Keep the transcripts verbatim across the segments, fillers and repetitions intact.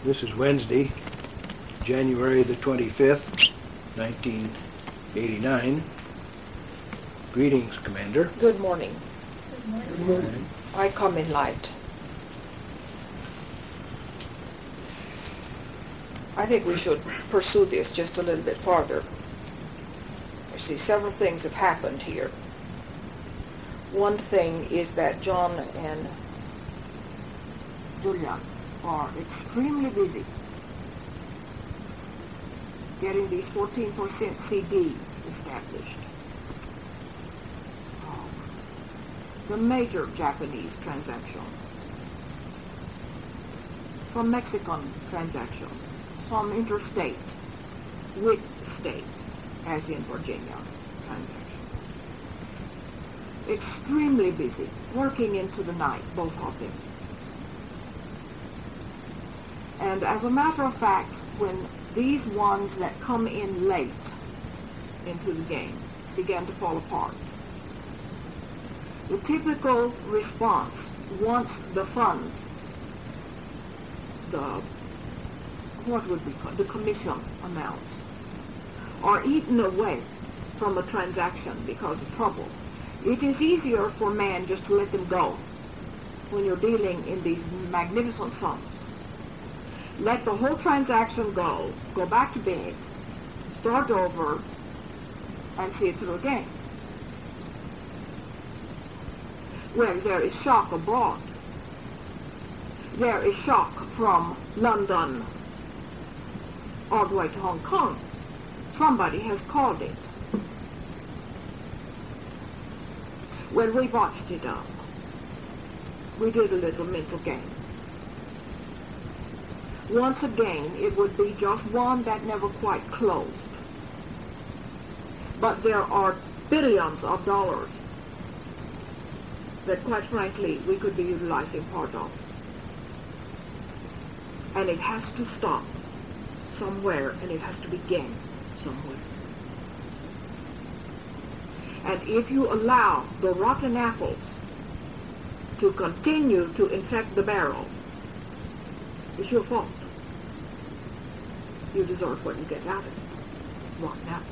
This is Wednesday, January the twenty-fifth, nineteen eighty-nine. Greetings, Commander. Good morning. Good morning. Good morning. I come in light. I think we should pursue this just a little bit farther. You see, several things have happened here. One thing is that John and Julian are extremely busy getting these fourteen percent C Ds established. Um, the major Japanese transactions, some Mexican transactions, some interstate with state, as in Virginia transactions. Extremely busy, working into the night, both of them. And as a matter of fact, when these ones that come in late into the game began to fall apart, the typical response, once the funds, the, what would we call the commission amounts, are eaten away from a transaction because of trouble, it is easier for man just to let them go when you're dealing in these magnificent sums. Let the whole transaction go, go back to bed, start over, and see it through again. Well, there is shock abroad. There is shock from London all the way to Hong Kong. Somebody has called it. Well, we botched it up. We did a little mental game. Once again, it would be just one that never quite closed. But there are billions of dollars that, quite frankly, we could be utilizing part of. And it has to stop somewhere, and it has to begin somewhere. And if you allow the rotten apples to continue to infect the barrel, it's your fault. You deserve what you get out of it. Rotten apples.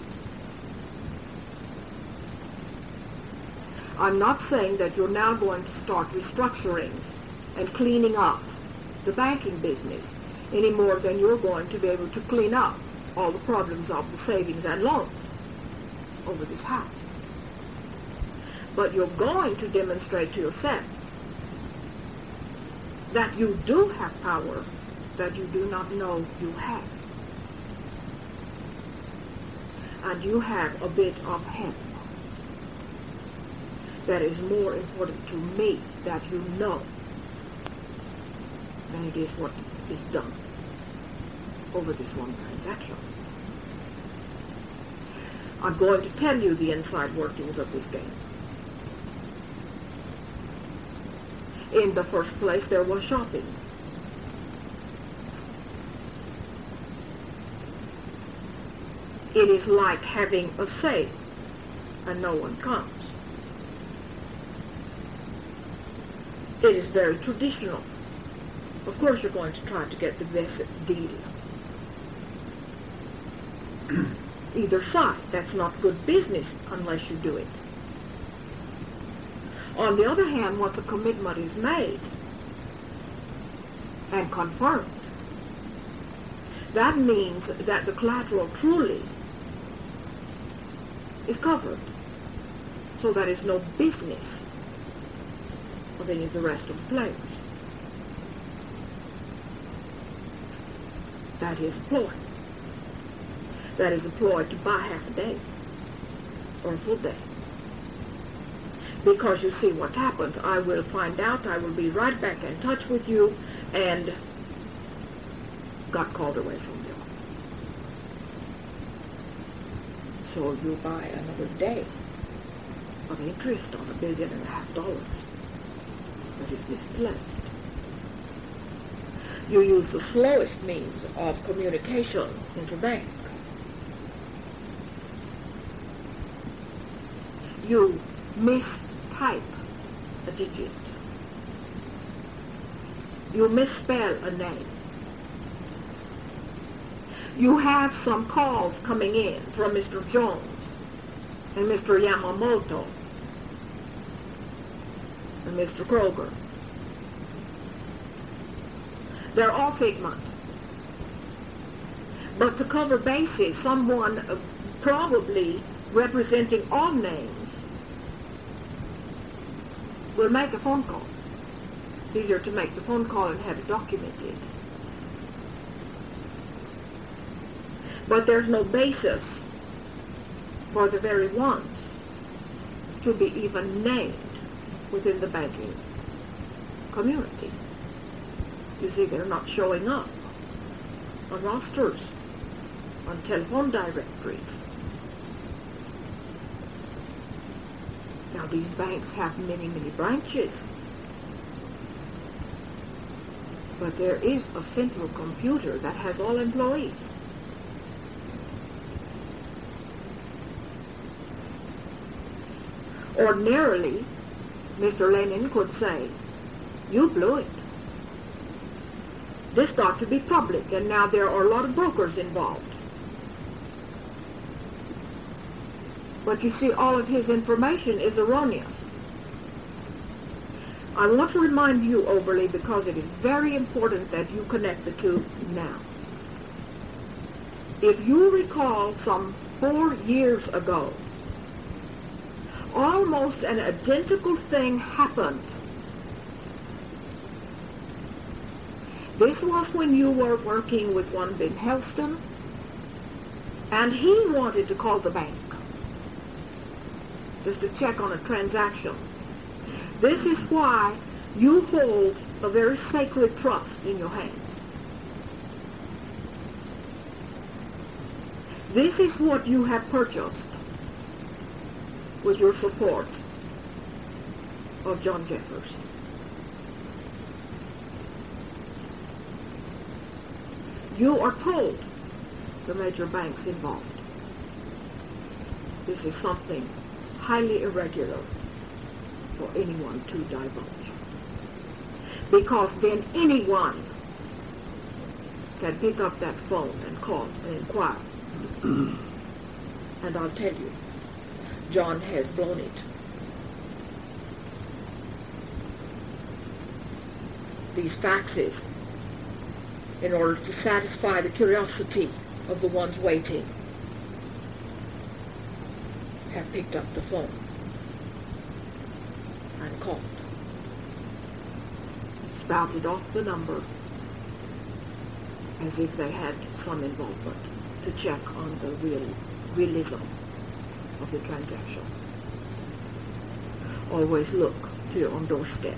I'm not saying that you're now going to start restructuring and cleaning up the banking business any more than you're going to be able to clean up all the problems of the savings and loans over this house. But you're going to demonstrate to yourself that you do have power that you do not know you have. And you have a bit of help that is more important to me that you know than it is what is done over this one transaction. I'm going to tell you the inside workings of this game. In the first place, there was shopping. It is like having a sale and no one comes. It is very traditional. Of course you're going to try to get the best deal. Either side. That's not good business unless you do it. On the other hand, once a commitment is made and confirmed, that means that the collateral truly is covered. So that is no business of any of the rest of the players. That is a ploy. That is a ploy to buy half a day or a full day. Because you see what happens. I will find out. I will be right back in touch with you, and got called away from the office. So you buy another day of interest on a billion and a half dollars that is misplaced. You use the slowest means of communication interbank. You mistype a digit. You misspell a name. you have some calls coming in from Mister Jones and Mister Yamamoto and Mister Kroger. They're all figment. But to cover bases, someone uh, probably representing all names will make a phone call. It's easier to make the phone call and have it documented. But there's no basis for the very ones to be even named within the banking community. You see, they're not showing up on rosters, on telephone directories. Now, these banks have many, many branches. But there is a central computer that has all employees. Ordinarily, Mister Lenin could say, you blew it. This got to be public, and now there are a lot of brokers involved. But you see, all of his information is erroneous. I want to remind you, Overly, because it is very important that you connect the two now. If you recall, some four years ago, almost an identical thing happened. This was when you were working with one Ben Helston, and he wanted to call the bank just to check on a transaction. This is why you hold a very sacred trust in your hands. This is what you have purchased with your support of John Jeffers. You are told the major banks involved. This is something highly irregular for anyone to divulge. Because then anyone can pick up that phone and call and inquire. And I'll tell you, John has blown it. These faxes, in order to satisfy the curiosity of the ones waiting, have picked up the phone and called. Spouted off the number as if they had some involvement to check on the real realism of the transaction. Always look to your own doorstep.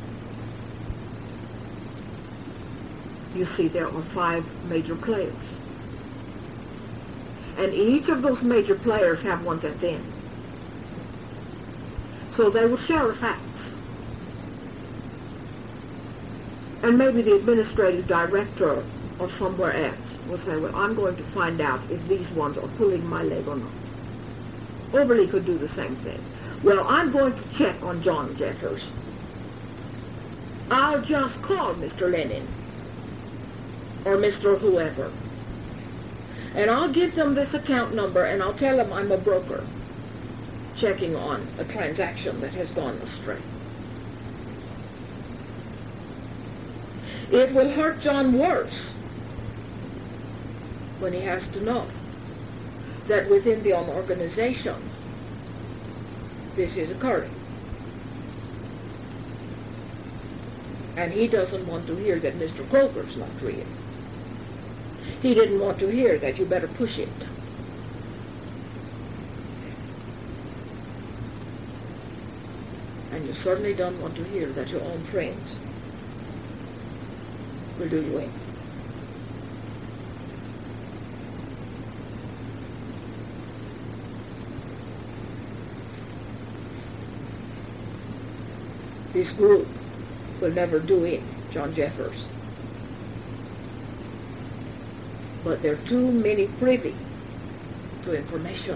You see, there are five major players. And each of those major players have ones at the end. So they will share a fax. And maybe the administrative director or somewhere else will say, well, I'm going to find out if these ones are pulling my leg or not. Overly could do the same thing. Well, I'm going to check on John Jeffers. I'll just call Mister Lenin or Mister whoever. And I'll give them this account number and I'll tell them I'm a broker checking on a transaction that has gone astray. It will hurt John worse when he has to know that within the organization this is occurring. And he doesn't want to hear that Mister Kroger's not real. He didn't want to hear that you better push it. And you certainly don't want to hear that your own friends will do you in. This group will never do in John Jeffers. But they're too many privy to information.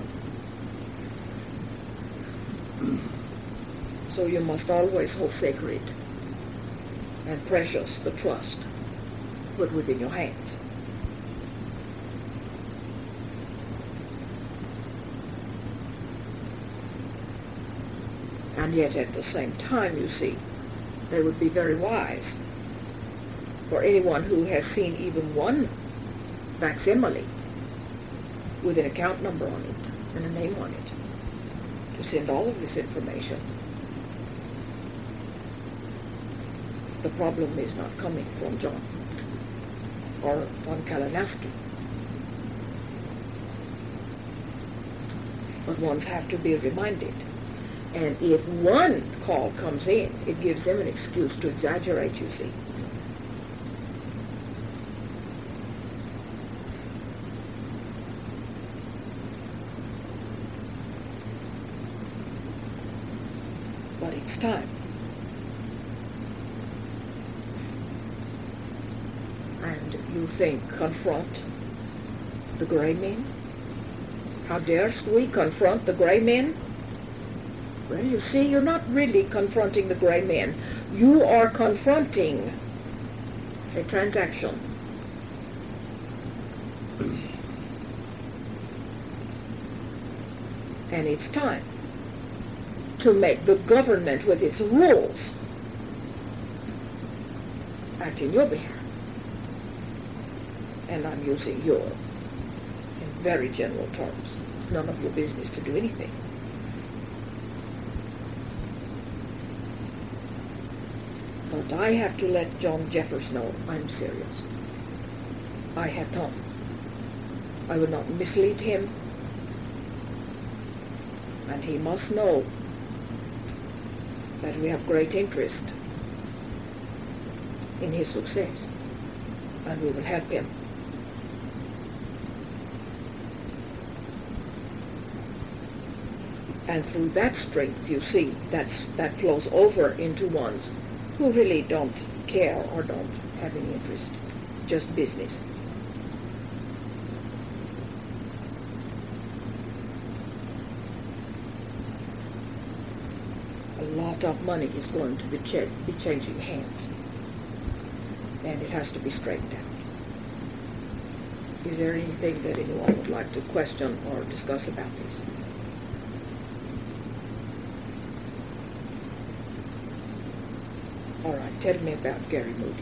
So you must always hold sacred and precious the trust put within your hands. And yet at the same time, you see, they would be very wise for anyone who has seen even one facsimile with an account number on it and a name on it to send all of this information. The problem is not coming from John or von Kalinowski. But ones have to be reminded. And if one call comes in, it gives them an excuse to exaggerate, you see. But it's time. And you think, confront the gray men? How darest we confront the gray men? Well, you see, you're not really confronting the gray men. You are confronting a transaction. And it's time to make the government with its rules act in your behalf. And I'm using your in very general terms. It's none of your business to do anything. But I have to let John Jeffers know I'm serious. I have Tom. I will not mislead him. And he must know that we have great interest in his success. And we will help him. And through that strength, you see, that's, that flows over into ones who really don't care or don't have any interest, just business. A lot of money is going to be, ch- be changing hands, and it has to be straightened out. Is there anything that anyone would like to question or discuss about this? All right, tell me about Gary Moody.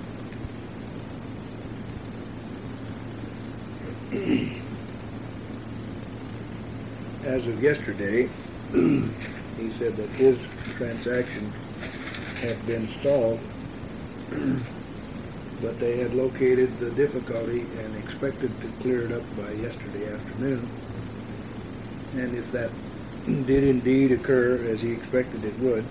As of yesterday, he said that his transaction had been stalled, but they had located the difficulty and expected to clear it up by yesterday afternoon. And if that did indeed occur as he expected it would,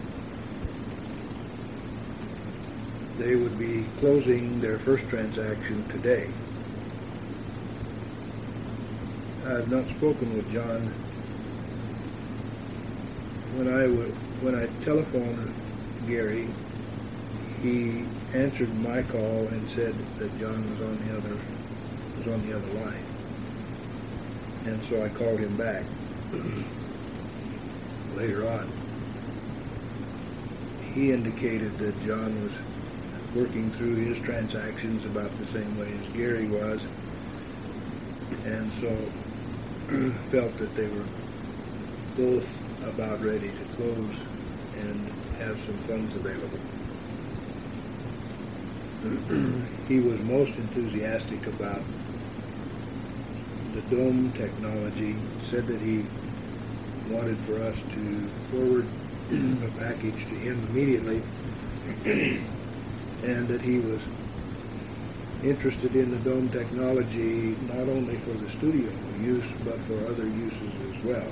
they would be closing their first transaction today. I have not spoken with John. When I w- when I telephoned Gary, he answered my call and said that John was on the other was on the other line, and so I called him back later on. He indicated that John was working through his transactions about the same way as Gary was, and so felt that they were both about ready to close and have some funds available. He was most enthusiastic about the dome technology, said that he wanted for us to forward a package to him immediately, and that he was interested in the dome technology not only for the studio use, but for other uses as well.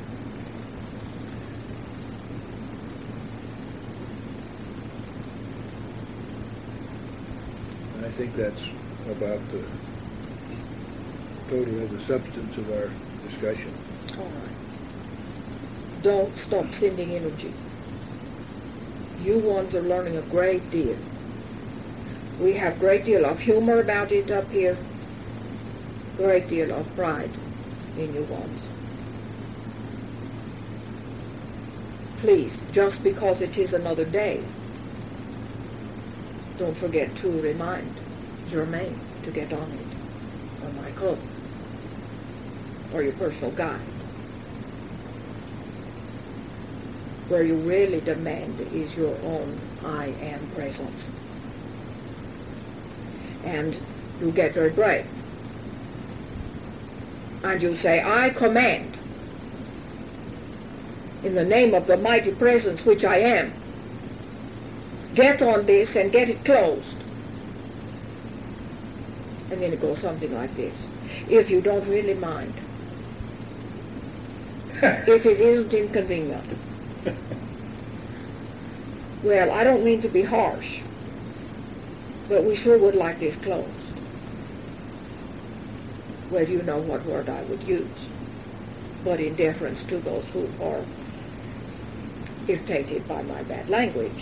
I think that's about the total of the substance of our discussion. All right. Don't stop sending energy. You ones are learning a great deal. We have a great deal of humor about it up here. Great deal of pride in you ones. Please, just because it is another day, don't forget to remind Germaine to get on it, or Michael, or your personal guide. where you really demand is your own I am presence. And you get very brave. And you say, I command, in the name of the mighty presence which I am, get on this and get it closed. And then it goes something like this. If you don't really mind, if it isn't inconvenient. Well, I don't mean to be harsh, but we sure would like this closed. Well, you know what word I would use, but in deference to those who are irritated by my bad language.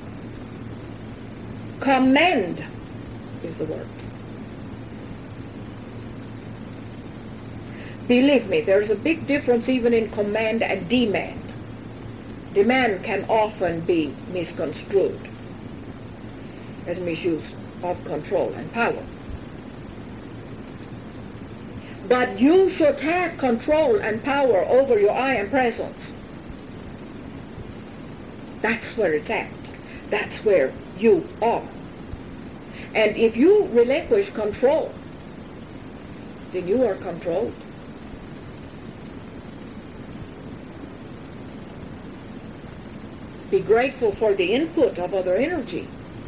Commend is the word. Believe me, there's a big difference even in command and demand. Demand can often be misconstrued as misuse of control and power. But you should have control and power over your I am presence. That's where it's at. That's where you are. And if you relinquish control, then you are controlled. Be grateful for the input of other energy.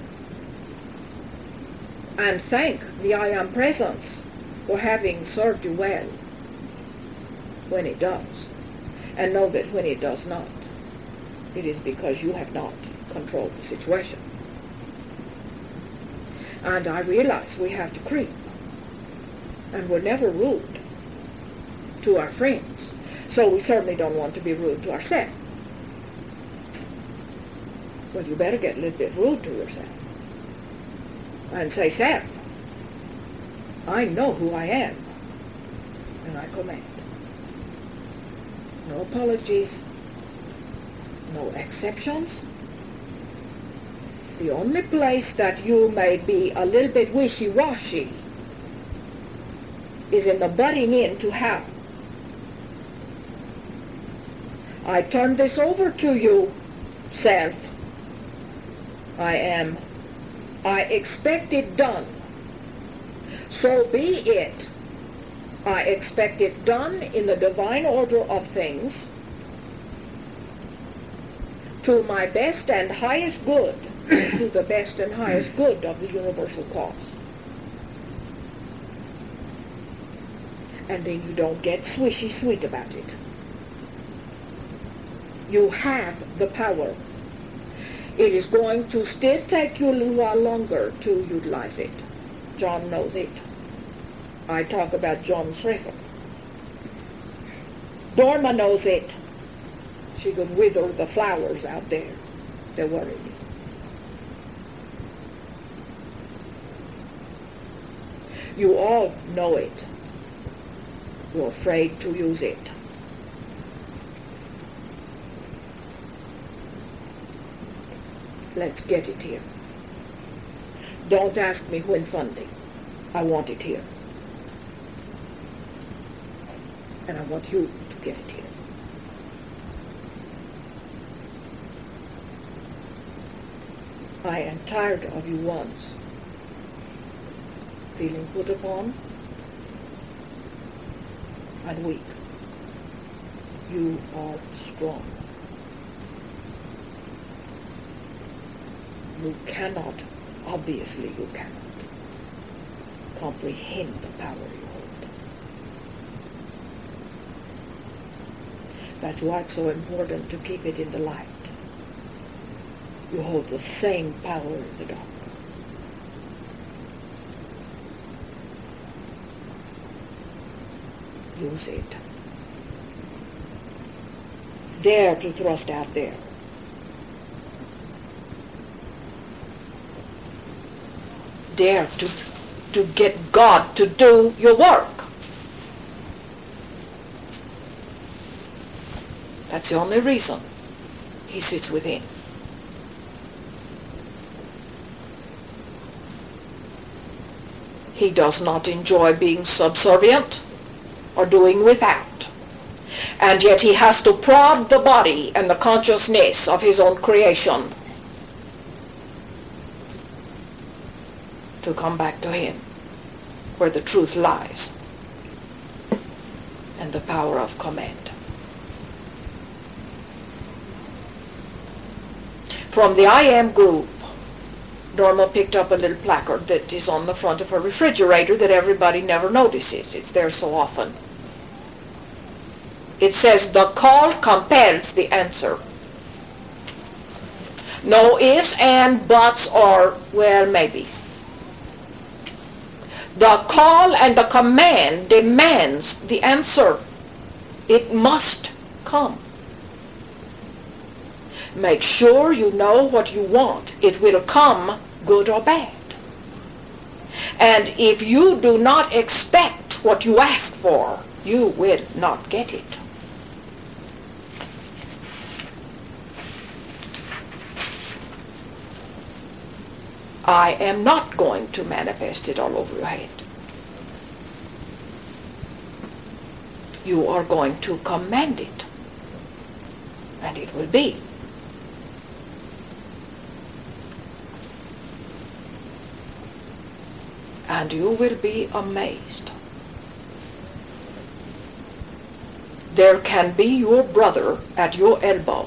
And thank the I am presence for having served you well when it does. And know that when it does not, it is because you have not controlled the situation. And I realize we have to creep. And we're never rude to our friends. So we certainly don't want to be rude to ourselves. Well, you better get a little bit rude to yourself. And say, self, I know who I am. And I command. No apologies. No exceptions. The only place that you may be a little bit wishy-washy is in the butting in to how. I turn this over to you, self. I am. I expect it done. So be it. I expect it done in the divine order of things to my best and highest good, to the best and highest good of the universal cause. And then you don't get swishy sweet about it. You have the power. It is going to still take you a little while longer to utilize it. John knows it. I talk about John Schrieffer. Dorma knows it. She could wither the flowers out there. They're worried. You all know it. You're afraid to use it. Let's get it here. Don't ask me when funding. I want it here. And I want you to get it here. I am tired of you once feeling put upon and weak. You are strong. You cannot, obviously you cannot, comprehend the power you hold. That's why it's so important to keep it in the light. You hold the same power in the dark. Use it. Dare to thrust out there. Dare to, to get God to do your work. That's the only reason he sits within. He does not enjoy being subservient or doing without. And yet he has to prod the body and the consciousness of his own creation to come back to him, where the truth lies and the power of command. From the I Am group, Norma picked up a little placard that is on the front of her refrigerator that everybody never notices. It's there so often. It says, "The call compels the answer." No ifs, and buts, or, well, maybes. The call and the command demands the answer. It must come. Make sure you know what you want. It will come, good or bad. And if you do not expect what you ask for, you will not get it. I am not going to manifest it all over your head. You are going to command it, and it will be. And you will be amazed. There can be your brother at your elbow,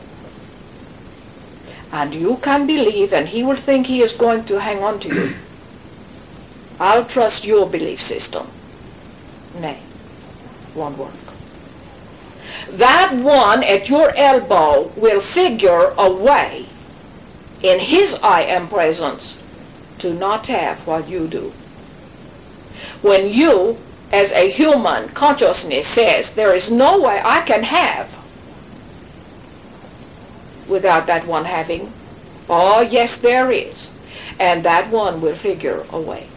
and you can believe, and he will think he is going to hang on to you. I'll trust your belief system. Nay, won't work. That one at your elbow will figure a way in his I Am presence to not have what you do. When you, as a human consciousness, says, there is no way I can have without that one having, oh yes there is, and that one will figure a way.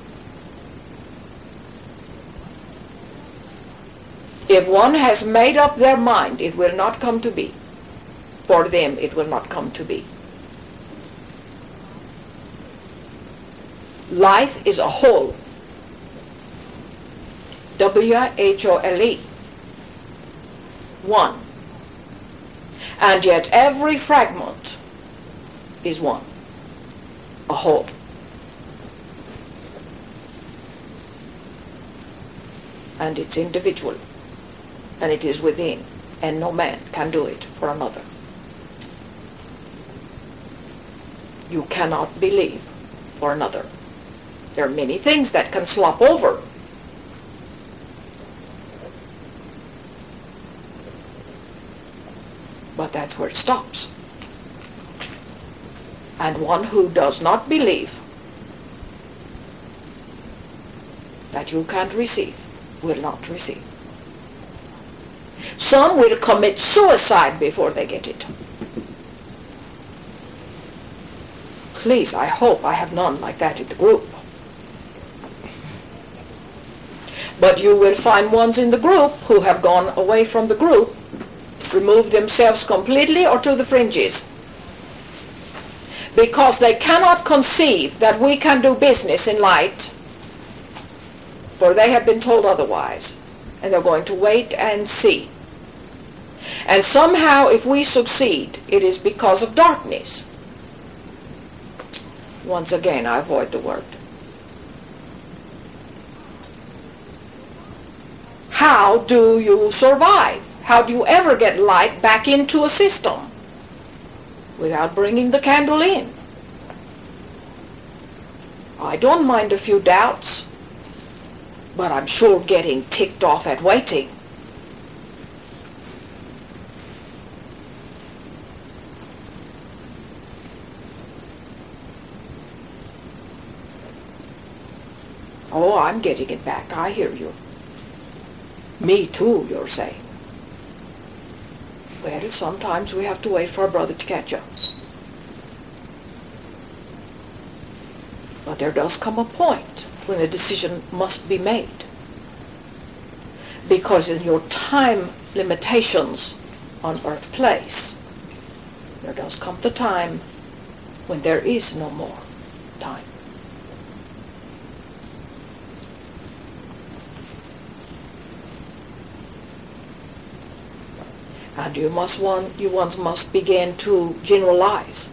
If one has made up their mind, it will not come to be. For them, it will not come to be. Life is a whole. W H O L E. One. And yet every fragment is one. A whole. And it's individual. And it is within. And no man can do it for another. You cannot believe for another. There are many things that can slop over. But that's where it stops. And one who does not believe that you can't receive will not receive. Some will commit suicide before they get it. Please, I hope I have none like that in the group. But you will find ones in the group who have gone away from the group, remove themselves completely or to the fringes, because they cannot conceive that we can do business in light, for they have been told otherwise, and they're going to wait and see. And somehow if we succeed, it is because of darkness. Once again, I avoid the word. How do you survive? How do you ever get light back into a system without bringing the candle in? I don't mind a few doubts, but I'm sure getting ticked off at waiting. Oh, I'm getting it back. I hear you. Me too, you're saying. Well, sometimes we have to wait for a brother to catch us. But there does come a point when a decision must be made. Because in your time limitations on earth place, there does come the time when there is no more time. And you must one, you once must begin to generalize.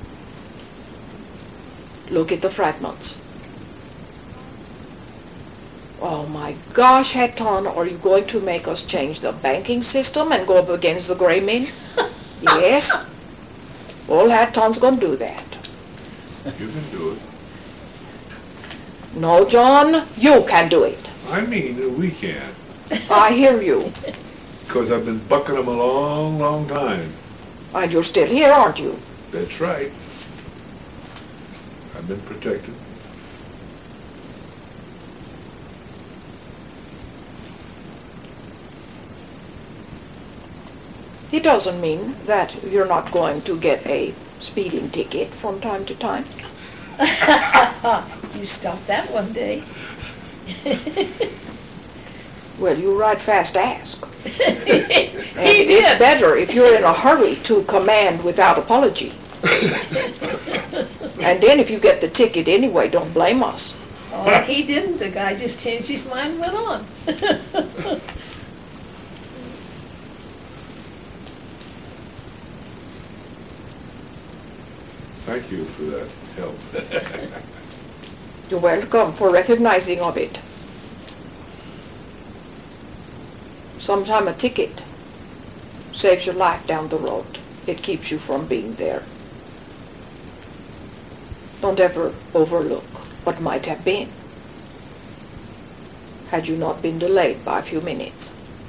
Look at the fragments. Oh my gosh, Hatton, are you going to make us change the banking system and go up against the gray men? Yes. Old Hatton's going to do that. You can do it. No, John, you can do it. I mean, we can. I hear you. Because I've been bucking them a long, long time. And you're still here, aren't you? That's right. I've been protected. It doesn't mean that you're not going to get a speeding ticket from time to time. You stopped that one day. Well, you ride fast, ask. He And did. it's better if you're in a hurry to command without apology. And then if you get the ticket anyway, don't blame us. Oh, he didn't. The guy just changed his mind and went on. Thank you for that help. You're welcome for recognizing of it. Sometime a ticket saves your life down the road. It keeps you from being there. Don't ever overlook what might have been had you not been delayed by a few minutes.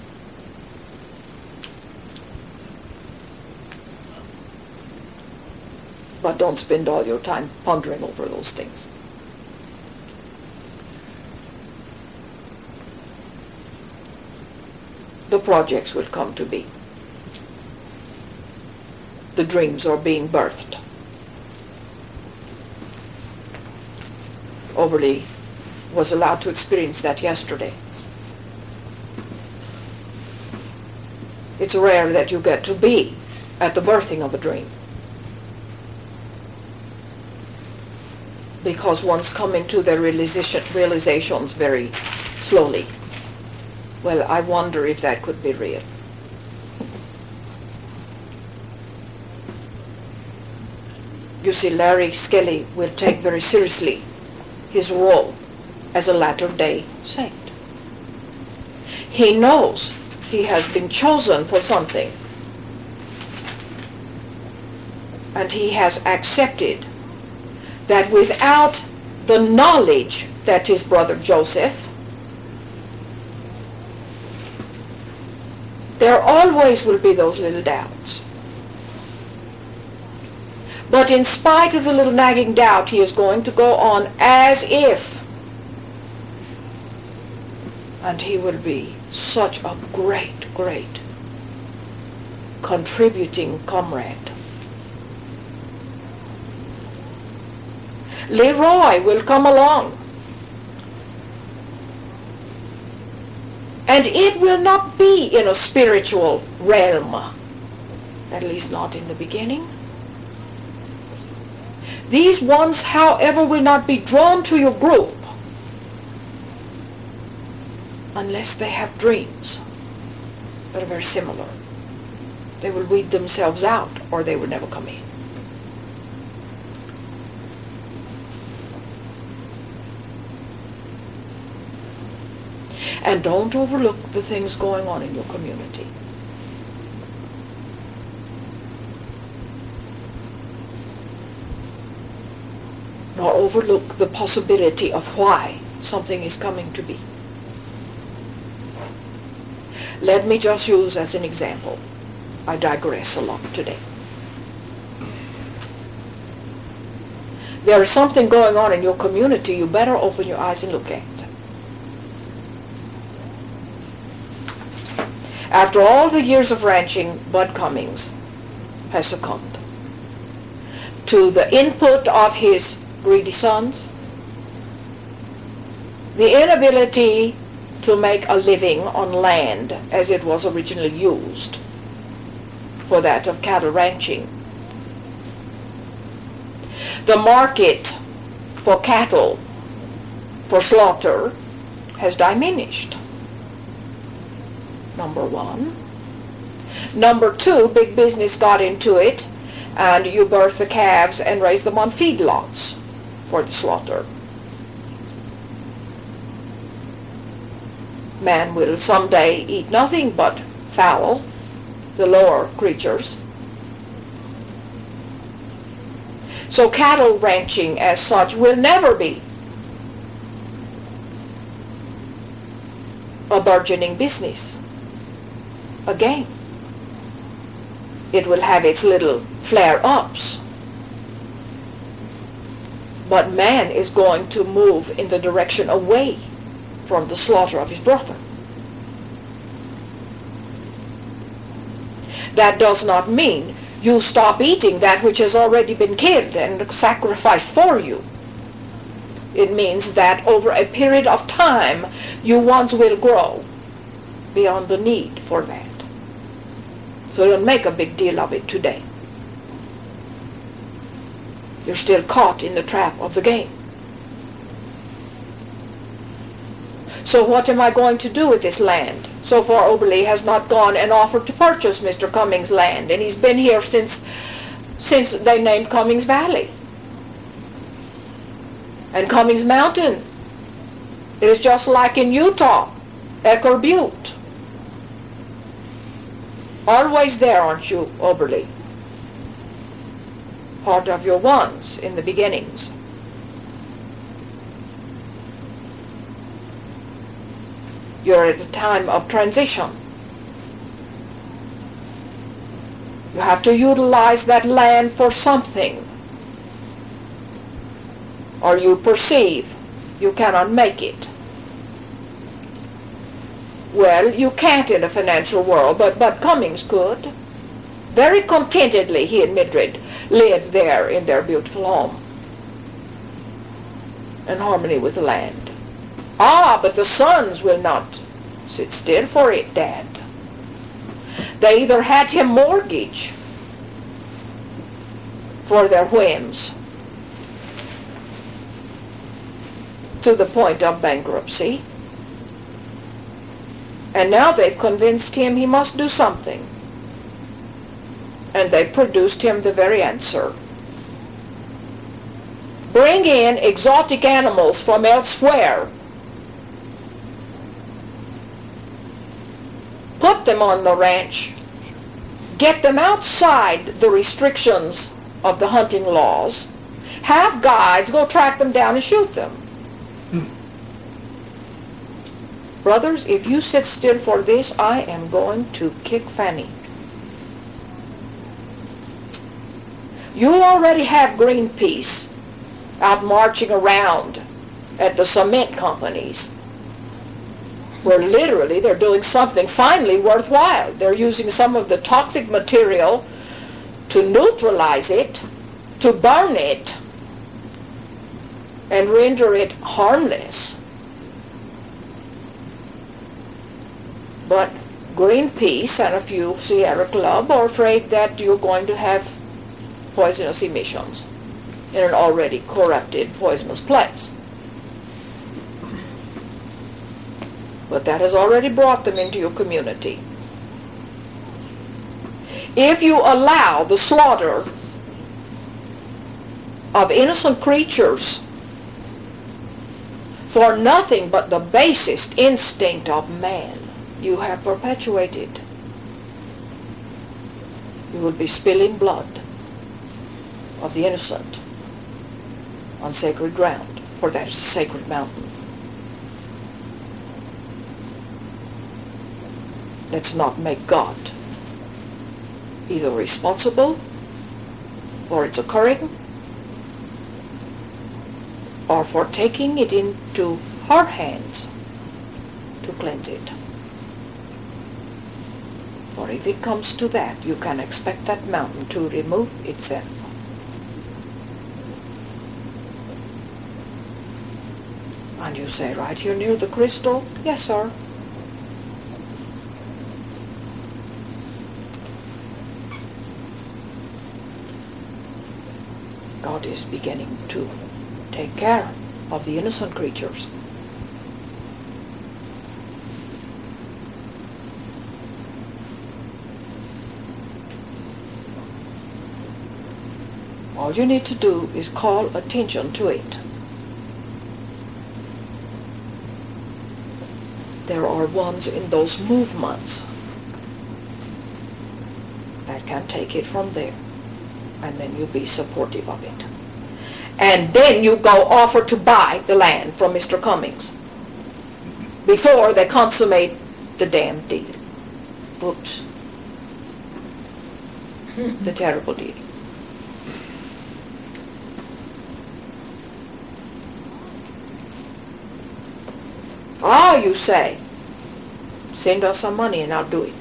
But don't spend all your time pondering over those things. The projects will come to be. The dreams are being birthed. Overly was allowed to experience that yesterday. It's rare that you get to be at the birthing of a dream, because one's come into their realization, realizations very slowly. Well, I wonder if that could be real. You see, Larry Skelly will take very seriously his role as a Latter-day Saint. He knows he has been chosen for something, and he has accepted that without the knowledge that his brother Joseph, there always will be those little doubts. But in spite of the little nagging doubt, he is going to go on as if. And he will be such a great, great contributing comrade. Leroy will come along. And it will not be in a spiritual realm, at least not in the beginning. These ones, however, will not be drawn to your group unless they have dreams that are very similar. They will weed themselves out, or they will never come in. And don't overlook the things going on in your community. Nor overlook the possibility of why something is coming to be. Let me just use as an example. I digress a lot today. There is something going on in your community you better open your eyes and look at. After all the years of ranching, Bud Cummings has succumbed to the input of his greedy sons, the inability to make a living on land as it was originally used for that of cattle ranching. The market for cattle for slaughter has diminished. Number one. Number two, big business got into it, and you birth the calves and raise them on feedlots for the slaughter. Man will someday eat nothing but fowl, the lower creatures. So cattle ranching as such will never be a burgeoning business again. It will have its little flare-ups. But man is going to move in the direction away from the slaughter of his brother. That does not mean you stop eating that which has already been killed and sacrificed for you. It means that over a period of time, you once will grow beyond the need for that. So don't make a big deal of it today. You're still caught in the trap of the game. So what am I going to do with this land? So far, Oberle has not gone and offered to purchase Mister Cummings' land, and he's been here since since they named Cummings Valley. And Cummings Mountain. It is just like in Utah, Ecker Butte. Always there, aren't you, Oberle? Part of your ones in the beginnings. You're at a time of transition. You have to utilize that land for something, or you perceive you cannot make it. Well, you can't in the financial world, but, but Cummings could. Very contentedly, he and Mildred lived there in their beautiful home, in harmony with the land. Ah, but the sons will not sit still for it, Dad. They either had him mortgage for their whims to the point of bankruptcy, and now they've convinced him he must do something. And they produced him the very answer. Bring in exotic animals from elsewhere. Put them on the ranch. Get them outside the restrictions of the hunting laws. Have guides go track them down and shoot them. Hmm. Brothers, if you sit still for this, I am going to kick Fanny. You already have Greenpeace out marching around at the cement companies, where literally they're doing something finally worthwhile. They're using some of the toxic material to neutralize it, to burn it, and render it harmless. But Greenpeace and a few Sierra Club are afraid that you're going to have poisonous emissions in an already corrupted, poisonous place. But that has already brought them into your community. If you allow the slaughter of innocent creatures for nothing but the basest instinct of man, you have perpetuated. You will be spilling blood of the innocent on sacred ground, for that is a sacred mountain. Let's not make God either responsible for its occurring or for taking it into her hands to cleanse it. For if it comes to that, you can expect that mountain to remove itself. And you say, right here near the crystal? Yes, sir. God is beginning to take care of the innocent creatures. All you need to do is call attention to it. There are ones in those movements that can take it from there, and then you be supportive of it. And then you go offer to buy the land from Mister Cummings before they consummate the damn deal. Whoops. The terrible deal. Ah, you say, send us some money and I'll do it.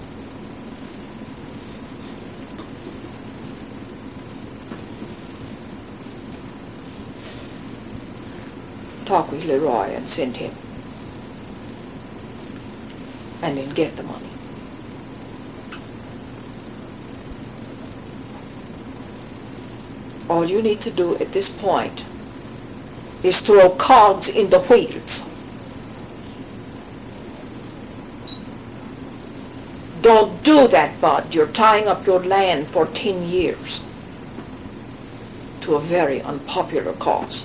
Talk with Leroy and send him. And then get the money. All you need to do at this point is throw cogs in the wheels. Don't do that, Bud. You're tying up your land for ten years to a very unpopular cause.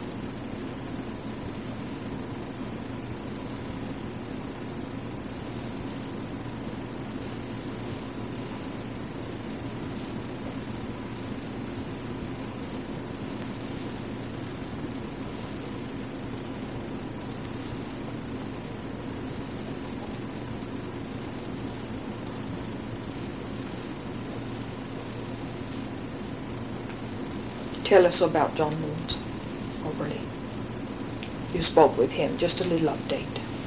Tell us about John Moons, Oberly. You spoke with him. Just a little update.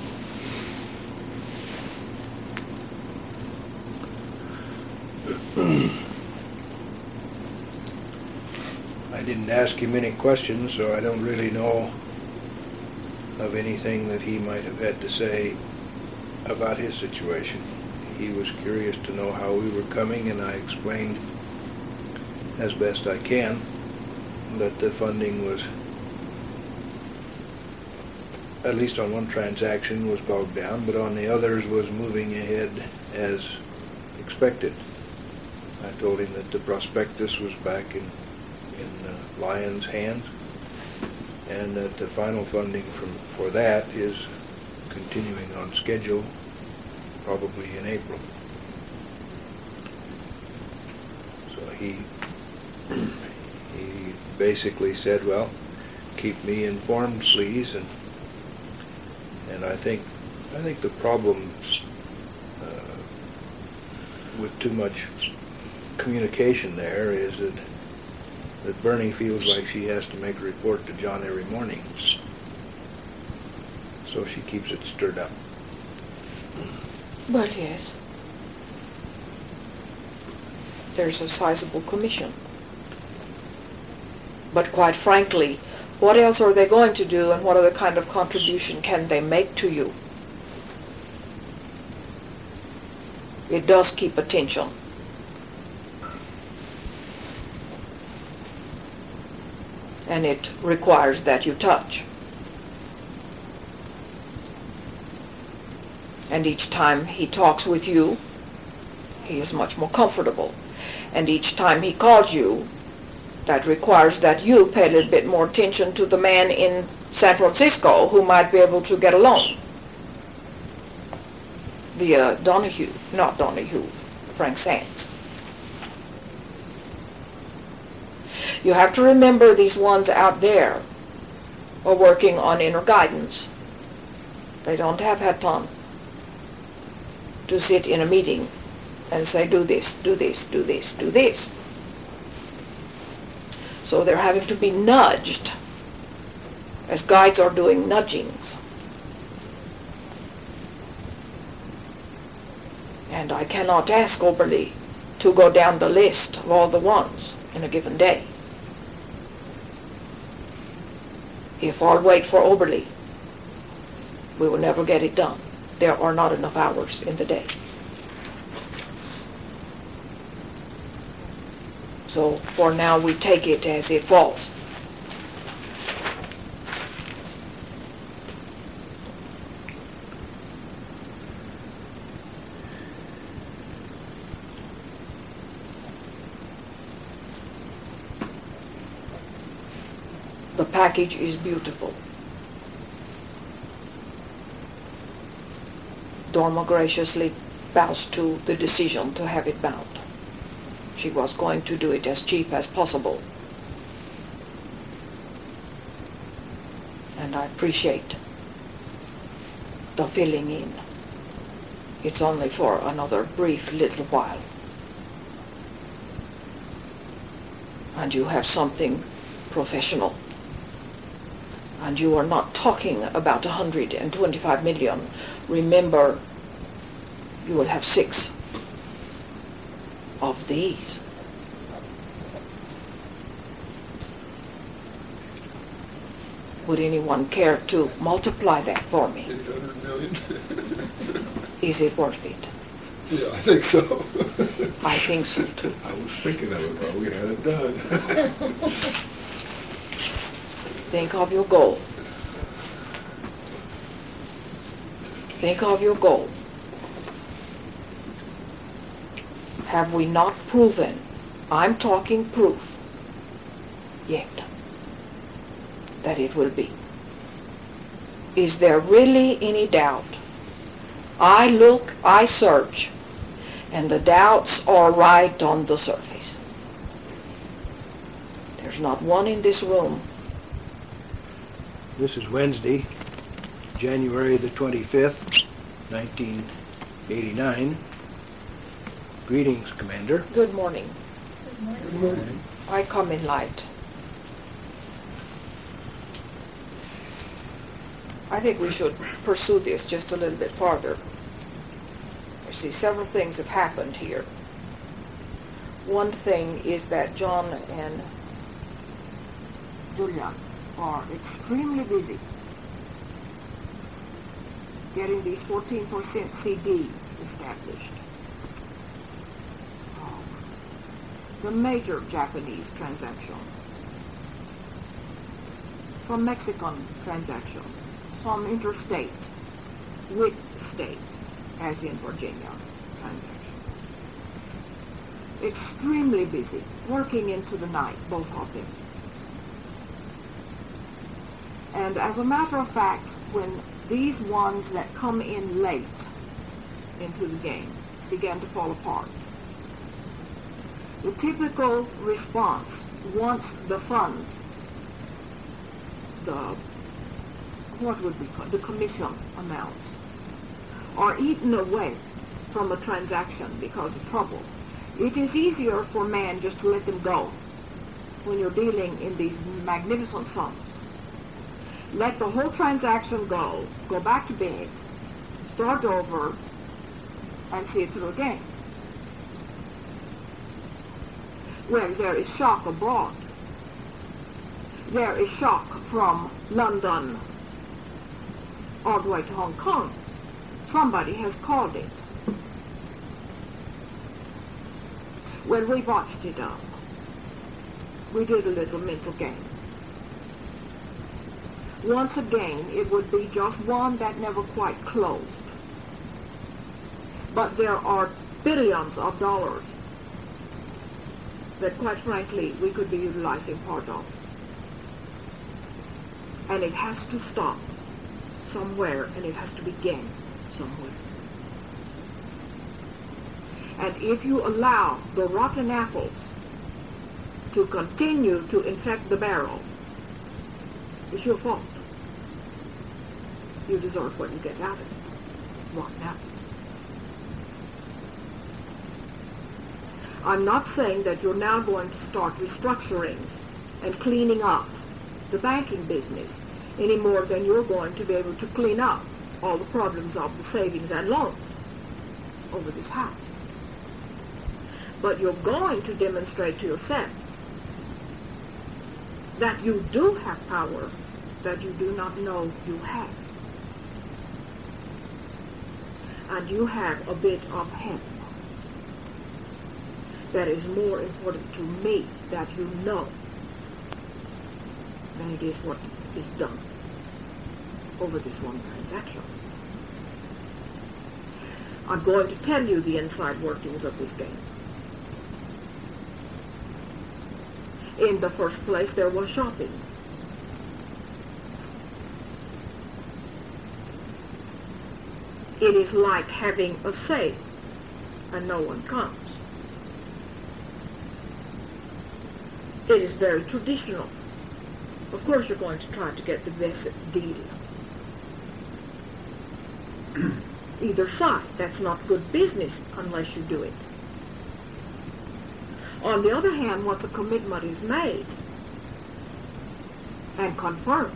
I didn't ask him any questions, so I don't really know of anything that he might have had to say about his situation. He was curious to know how we were coming, and I explained as best I can that the funding was, at least on one transaction, was bogged down, but on the others was moving ahead as expected. I told him that the prospectus was back in, in uh, Lyon's hands, and that the final funding from, for that is continuing on schedule, probably in April. So he he basically said, well, keep me informed, please, and and I think I think the problem uh, with too much communication there is that that Bernie feels like she has to make a report to John every morning, so she keeps it stirred up. But yes, there's a sizable commission. But quite frankly, what else are they going to do, and what other kind of contribution can they make to you? It does keep attention. And it requires that you touch. And each time he talks with you, he is much more comfortable. And each time he calls you, that requires that you pay a little bit more attention to the man in San Francisco who might be able to get a loan via Donahue, not Donahue, Frank Sands. You have to remember these ones out there are working on inner guidance. They don't have had time to sit in a meeting and say, do this, do this, do this, do this. So they're having to be nudged, as guides are doing nudgings. And I cannot ask Oberly to go down the list of all the ones in a given day. If I'll wait for Oberly, we will never get it done. There are not enough hours in the day. So for now, we take it as it falls. The package is beautiful. Dorma graciously bows to the decision to have it bound. She was going to do it as cheap as possible. And I appreciate the filling in. It's only for another brief little while. And you have something professional. And you are not talking about one hundred twenty-five million. Remember, you will have six of these. Would anyone care to multiply that for me? eight hundred million. Is it worth it? Yeah, I think so. I think so too. I was thinking of it while we had it done. Think of your goal. Think of your goal. Have we not proven, I'm talking proof, yet, that it will be? Is there really any doubt? I look, I search, and the doubts are right on the surface. There's not one in this room. This is Wednesday, January the twenty-fifth, nineteen eighty-nine. Greetings, Commander. Good morning. Good morning. I come in light. I think we should pursue this just a little bit farther. You see, several things have happened here. One thing is that John and Julian are extremely busy getting these fourteen percent C Ds established. Um, the major Japanese transactions, some Mexican transactions, some interstate with state, as in Virginia transactions. Extremely busy, working into the night, both of them. And as a matter of fact, when these ones that come in late into the game began to fall apart, the typical response, once the funds, the, what would we call the commission amounts, are eaten away from a transaction because of trouble, it is easier for man just to let them go when you're dealing in these magnificent sums. Let the whole transaction go, go back to bed, start over, and see it through again. When there is shock abroad, there is shock from London all the way to Hong Kong. Somebody has called it. When we botched it up, we did a little mental game. Once again, it would be just one that never quite closed. But there are billions of dollars that, quite frankly, we could be utilizing part of. And it has to stop somewhere, and it has to begin somewhere. And if you allow the rotten apples to continue to infect the barrel, it's your fault. You deserve what you get out of it. Rotten apples. I'm not saying that you're now going to start restructuring and cleaning up the banking business any more than you're going to be able to clean up all the problems of the savings and loans over this house. But you're going to demonstrate to yourself that you do have power that you do not know you have. And you have a bit of help that is more important to me that you know than it is what is done over this one transaction. I'm going to tell you the inside workings of this game. In the first place, there was shopping. it is like having a sale and no one comes. It is very traditional. Of course you're going to try to get the best deal. Either side. That's not good business unless you do it. On the other hand, once a commitment is made and confirmed,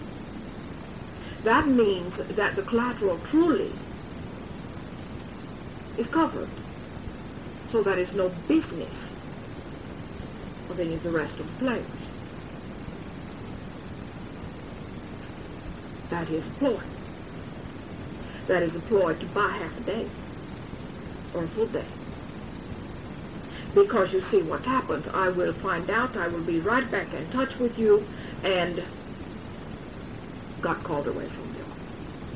that means that the collateral truly is covered. So that is no business of any of the rest of the players. That is a ploy. That is a ploy to buy half a day or a full day. Because you see what happens. I will find out, I will be right back in touch with you, and got called away from the office.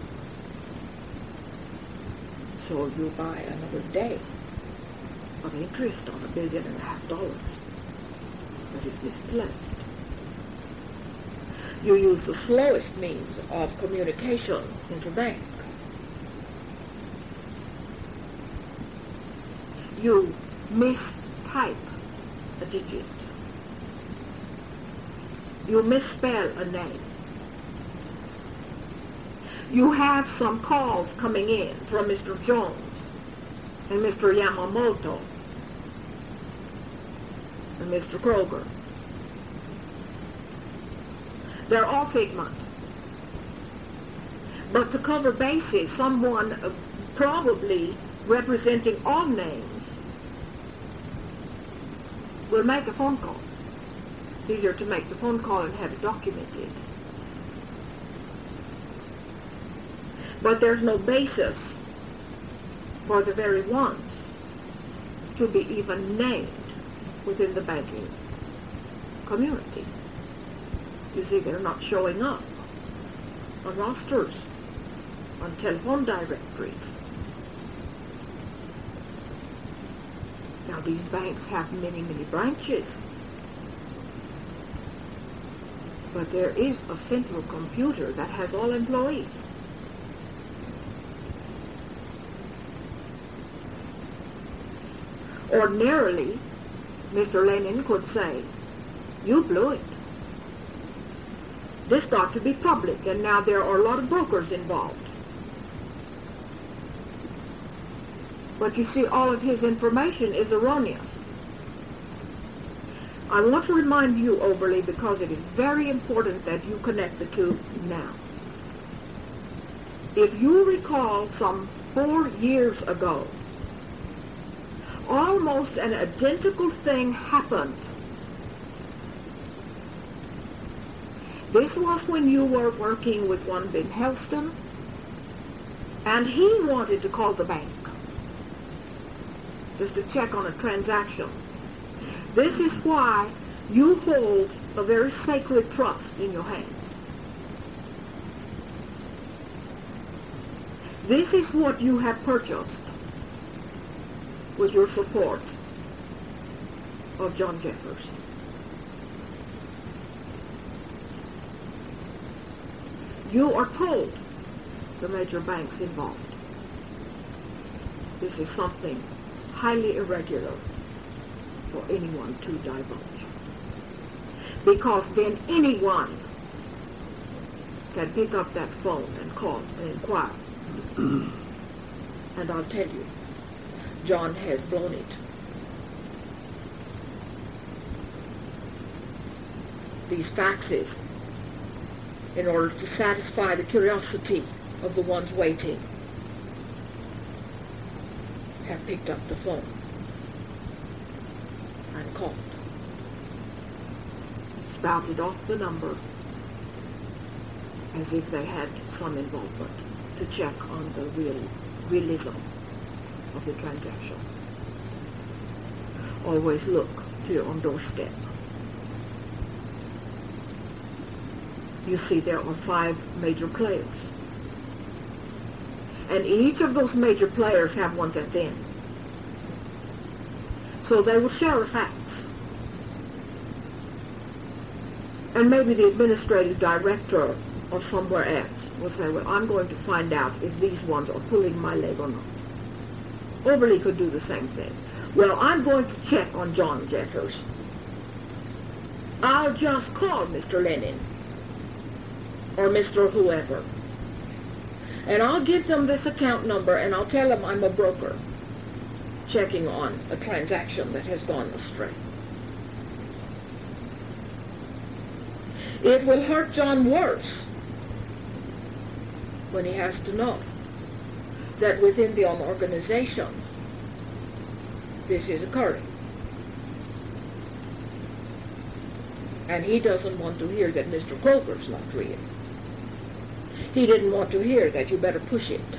So you buy another day of interest on a billion and a half dollars that is misplaced. You use the slowest means of communication interbank. You mistype a digit. You misspell a name. You have some calls coming in from Mister Jones and Mister Yamamoto and Mister Kroger. They're all figment. But to cover bases, someone uh, probably representing all names will make a phone call. It's easier to make the phone call and have it documented. But there's no basis for the very ones to be even named within the banking community. You see, they're not showing up on rosters, on telephone directories. Now, these banks have many, many branches. But there is a central computer that has all employees. Ordinarily, Mister Lenin could say, you blew it. This got to be public, and now there are a lot of brokers involved. But you see, all of his information is erroneous. I want to remind you, Overly, because it is very important that you connect the two now. If you recall, some four years ago, almost an identical thing happened. This was when you were working with one Ben Helston, and he wanted to call the bank just to check on a transaction. This is why you hold a very sacred trust in your hands. This is what you have purchased with your support of John Jeffers. You are told the major banks involved. This is something highly irregular for anyone to divulge. Because then anyone can pick up that phone and call and inquire. And I'll tell you, John has blown it. These faxes, in order to satisfy the curiosity of the ones waiting, have picked up the phone and called. Spouted off the number as if they had some involvement to check on the real realism of the transaction. Always look to your own doorstep. You see, there are five major players. And each of those major players have ones at the end. So they will share a fax. And maybe the administrative director or somewhere else will say, well, I'm going to find out if these ones are pulling my leg or not. Oberly could do the same thing. Well, I'm going to check on John Jeffers. I'll just call Mister Lenin or Mister whoever, and I'll give them this account number, and I'll tell them I'm a broker checking on a transaction that has gone astray. It will hurt John worse when he has to know that within the organization this is occurring. And he doesn't want to hear that Mister Kroger's not real. He didn't want to hear that you better push it.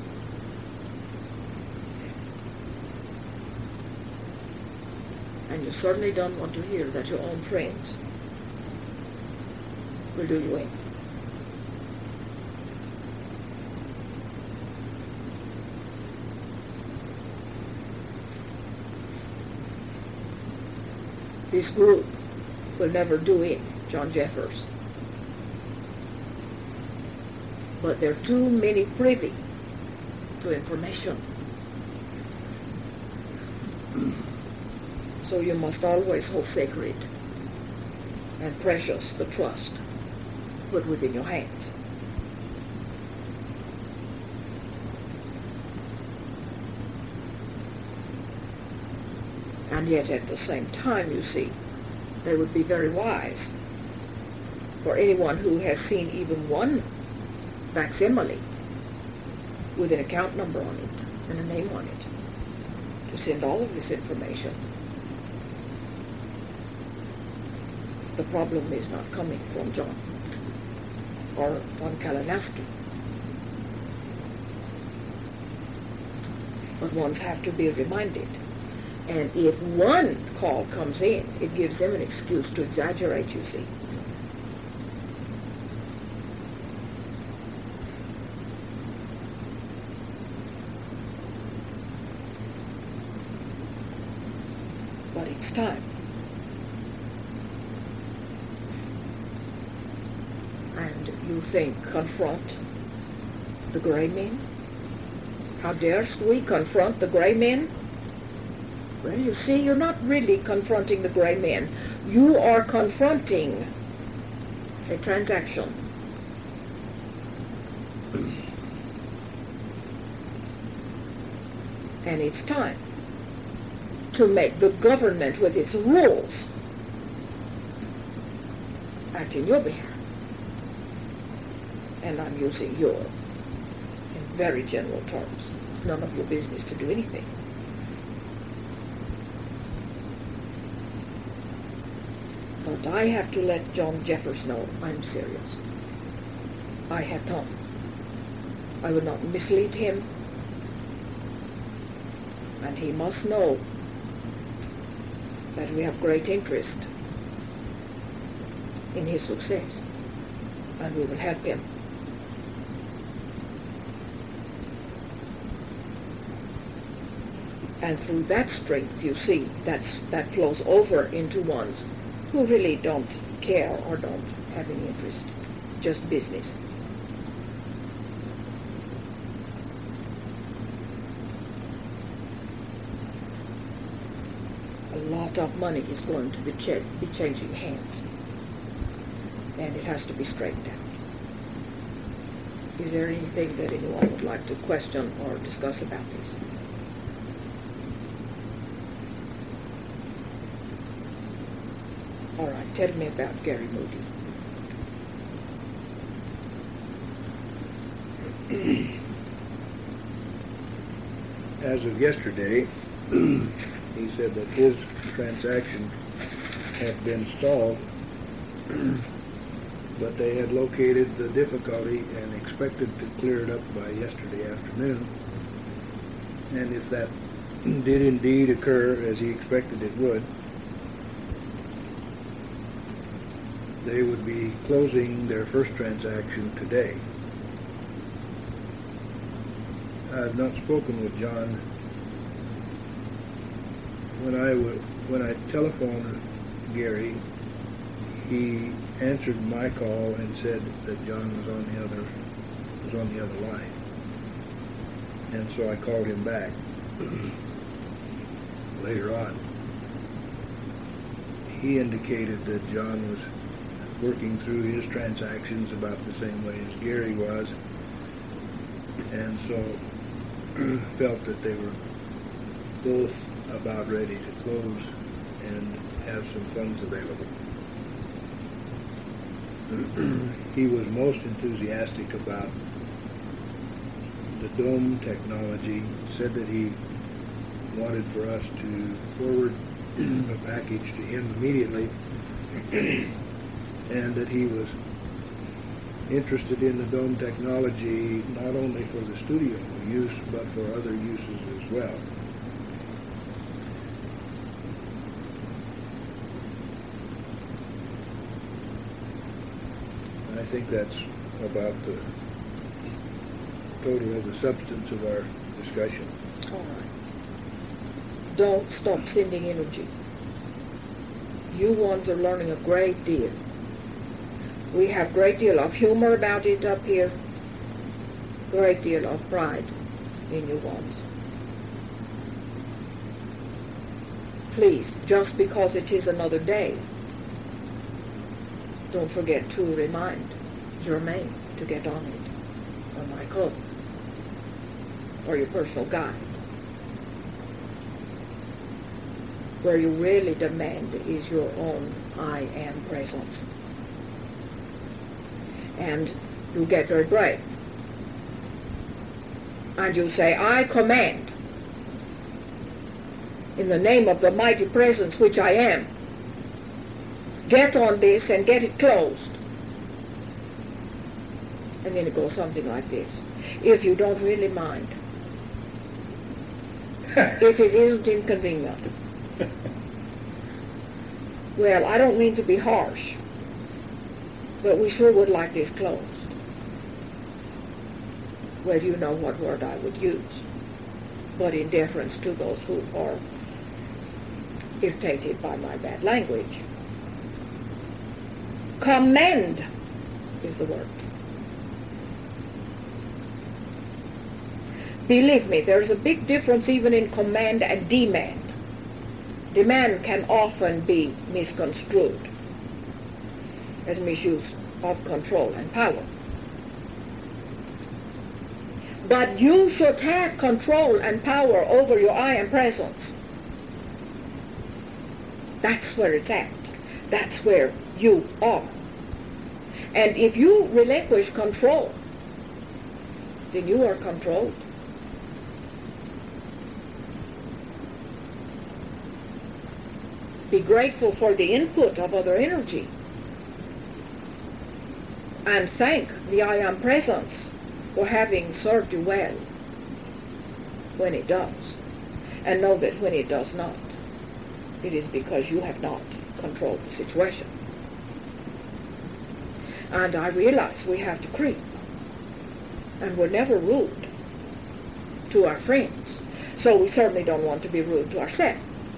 And you certainly don't want to hear that your own friends will do you in. This group will never do in John Jeffers. But there are too many privy to information. So you must always hold sacred and precious the trust put within your hands. And yet at the same time, you see, they would be very wise for anyone who has seen even one facsimile with an account number on it and a name on it to send all of this information. The problem is not coming from John or von Kalinowski. But ones have to be reminded. And if one call comes in, it gives them an excuse to exaggerate, you see. But it's time. And you think, confront the gray men? How darest we confront the gray men? Well, you see, you're not really confronting the gray men. You are confronting a transaction. And it's time to make the government with its rules act in your behalf. And I'm using your in very general terms. It's none of your business to do anything. But I have to let John Jeffers know I'm serious. I have done. I will not mislead him. And he must know that we have great interest in his success. And we will help him. And through that strength, you see, that's, that flows over into ones who really don't care or don't have any interest, just business. A lot of money is going to be, ch- be changing hands, and it has to be straightened out. Is there anything that anyone would like to question or discuss about this? All right, tell me about Gary Moody. As of yesterday, he said that his transaction had been stalled, but they had located the difficulty and expected to clear it up by yesterday afternoon. And if that did indeed occur as he expected it would, they would be closing their first transaction today. I've not spoken with John. When I w- when I telephoned Gary, he answered my call and said that John was on the other was on the other line. And so I called him back later on. He indicated that John was working through his transactions about the same way as Gary was, and so felt that they were both about ready to close and have some funds available. He was most enthusiastic about the dome technology, said that he wanted for us to forward a package to him immediately, and that he was interested in the dome technology not only for the studio use but for other uses as well. I think that's about the total of the substance of our discussion. All right. Don't stop sending energy. You ones are learning a great deal. We have a great deal of humor about it up here, great deal of pride in you ones. Please, just because it is another day, don't forget to remind Germaine to get on it, or my cousin, or your personal guide. Where you really demand is your own I am presence. And you get very brave. And you say, I command, in the name of the mighty presence which I am, get on this and get it closed. And then it goes something like this. If you don't really mind. If it isn't inconvenient. Well, I don't mean to be harsh, but we sure would like this closed. Well, you know what word I would use, but in deference to those who are irritated by my bad language. Commend is the word. Believe me, there's a big difference even in command and demand. Demand can often be misconstrued as misuse of control and power. But you should have control and power over your I am presence. That's where it's at. That's where you are. And if you relinquish control, then you are controlled. Be grateful for the input of other energy. And thank the I am presence for having served you well when it does. And know that when it does not, it is because you have not controlled the situation. And I realize we have to creep. And we're never rude to our friends. So we certainly don't want to be rude to ourselves.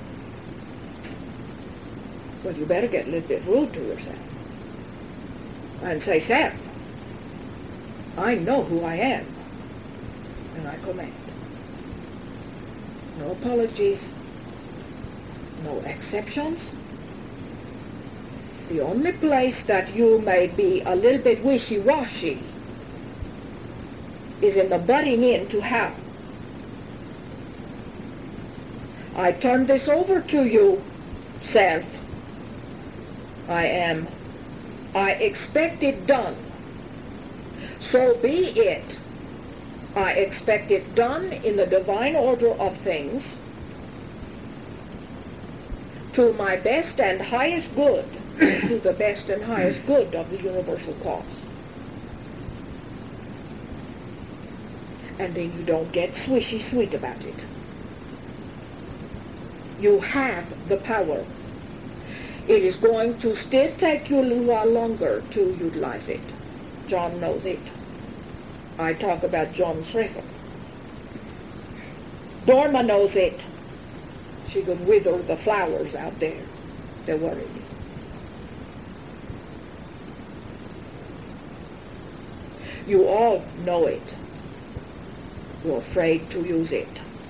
Well, you better get a little bit rude to yourself. And say, Self, I know who I am. And I command. No apologies. No exceptions. The only place that you may be a little bit wishy-washy is in the butting in to how. I turn this over to you, Self. I am. I expect it done. So be it. I expect it done in the divine order of things to my best and highest good, to the best and highest good of the universal cause. And then you don't get swishy sweet about it. You have the power. It is going to still take you a little while longer to utilize it. John knows it. I talk about John Schrieffer. Dorma knows it. She could wither the flowers out there. They're worried. You all know it. You're afraid to use it.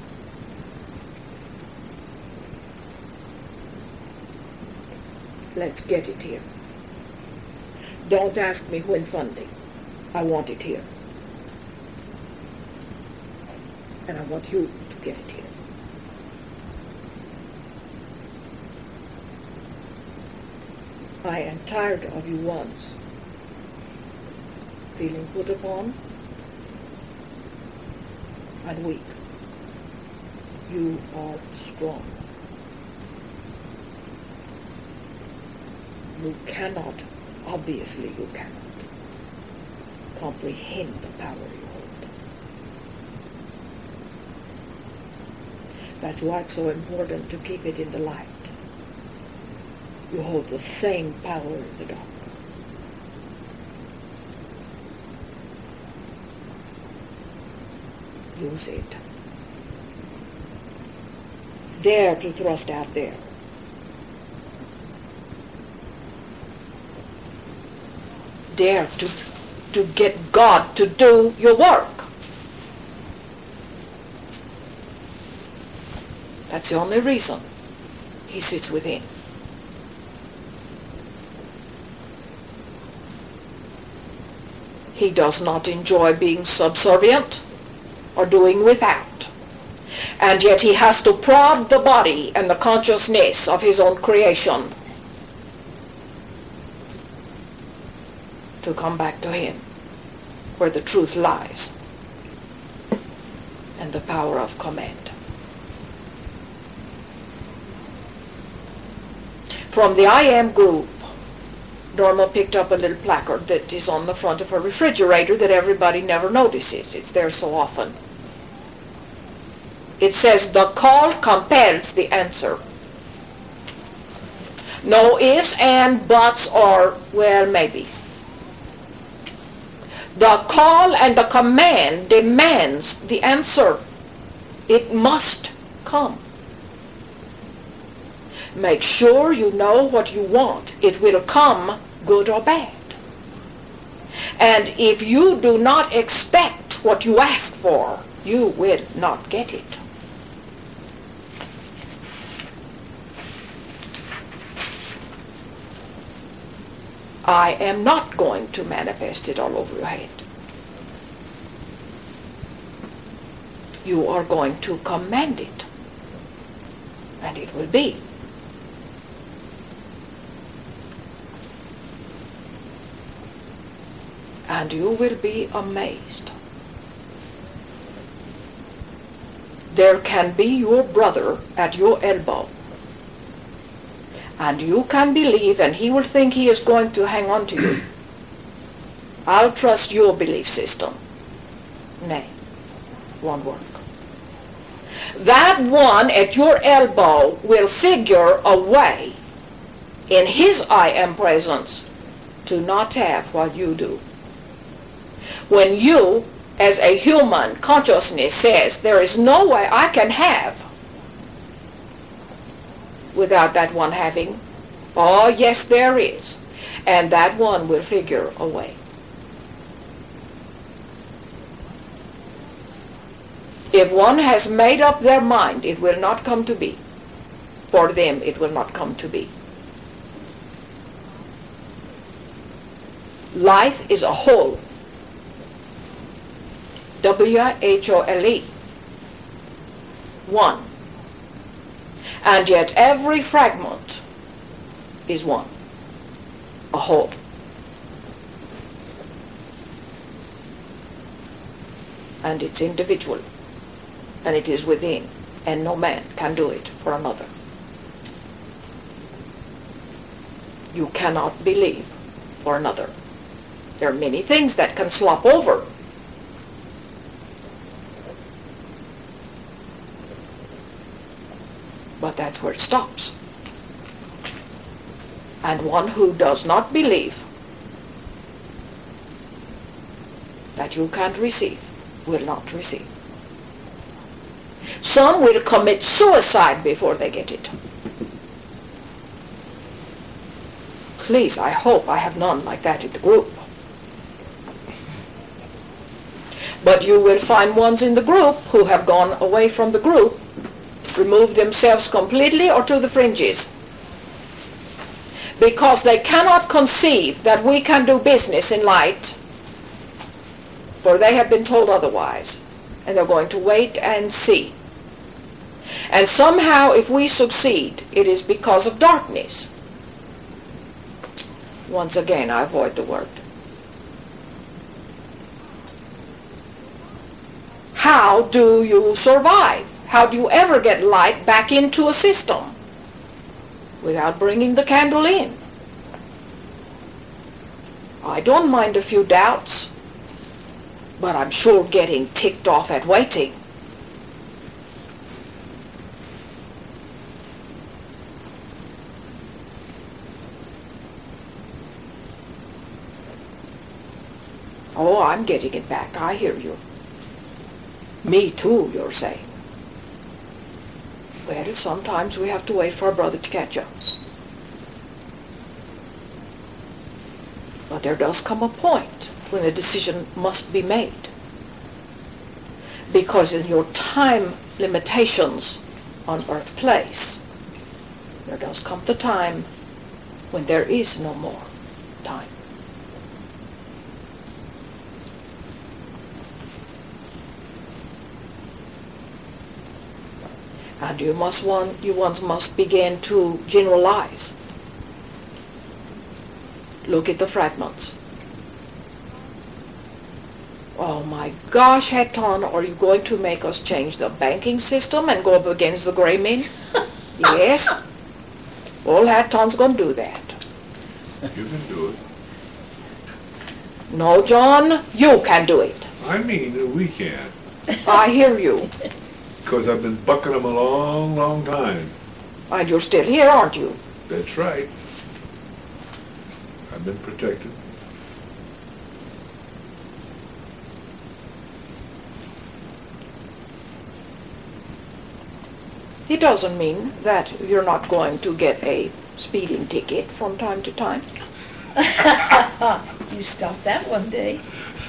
Let's get it here. Don't ask me when funding. I want it here. And I want you to get it here. I am tired of you ones feeling put upon and weak. You are strong. You cannot, obviously you cannot, comprehend the power you hold. That's why it's so important to keep it in the light. You hold the same power in the dark. Use it. Dare to thrust out there. Dare to, to get God to do your work. That's the only reason He sits within. He does not enjoy being subservient or doing without. And yet He has to prod the body and the consciousness of His own creation to come back to Him, where the truth lies and the power of command. From the I Am group, Norma picked up a little placard that is on the front of her refrigerator that everybody never notices. It's there so often. It says, the call compels the answer. No ifs and buts or, well, maybes. The call and the command demands the answer. It must come. Make sure you know what you want. It will come, good or bad. And if you do not expect what you ask for, you will not get it. I am not going to manifest it all over your head. You are going to command it, and it will be. And you will be amazed. There can be your brother at your elbow, and you can believe, and he will think he is going to hang on to you. I'll trust your belief system. Nay, won't work. That one at your elbow will figure a way in his I am presence to not have what you do. When you, as a human consciousness, says, there is no way I can have without that one having, oh yes there is, and that one will figure a way. If one has made up their mind, it will not come to be. For them, it will not come to be. Life is a whole. W H O L E. One. And yet every fragment is one. A whole. And it's individual. And it is within. And no man can do it for another. You cannot believe for another. There are many things that can slop over. But that's where it stops. And one who does not believe that you can't receive will not receive. Some will commit suicide before they get it. Please, I hope I have none like that in the group. But you will find ones in the group who have gone away from the group, removed themselves completely or to the fringes, because they cannot conceive that we can do business in light, for they have been told otherwise, and they're going to wait and see. And somehow, if we succeed, it is because of darkness. Once again, I avoid the word. How do you survive? How do you ever get light back into a system without bringing the candle in? I don't mind a few doubts, but I'm sure getting ticked off at waiting. Oh, I'm getting it back. I hear you. Me too, you're saying. Well, sometimes we have to wait for our brother to catch us. But there does come a point when a decision must be made. Because in your time limitations on earth place, there does come the time when there is no more time. And you must one, you once must begin to generalize. Look at the fragments. Oh my gosh, Hatton, are you going to make us change the banking system and go up against the gray men? Yes. Well, Hatton's going to do that. You can do it. No, John, you can do it. I mean, we can. I hear you. Because I've been bucking them a long, long time. And you're still here, aren't you? That's right. I've been protected. It doesn't mean that you're not going to get a speeding ticket from time to time. You stopped that one day.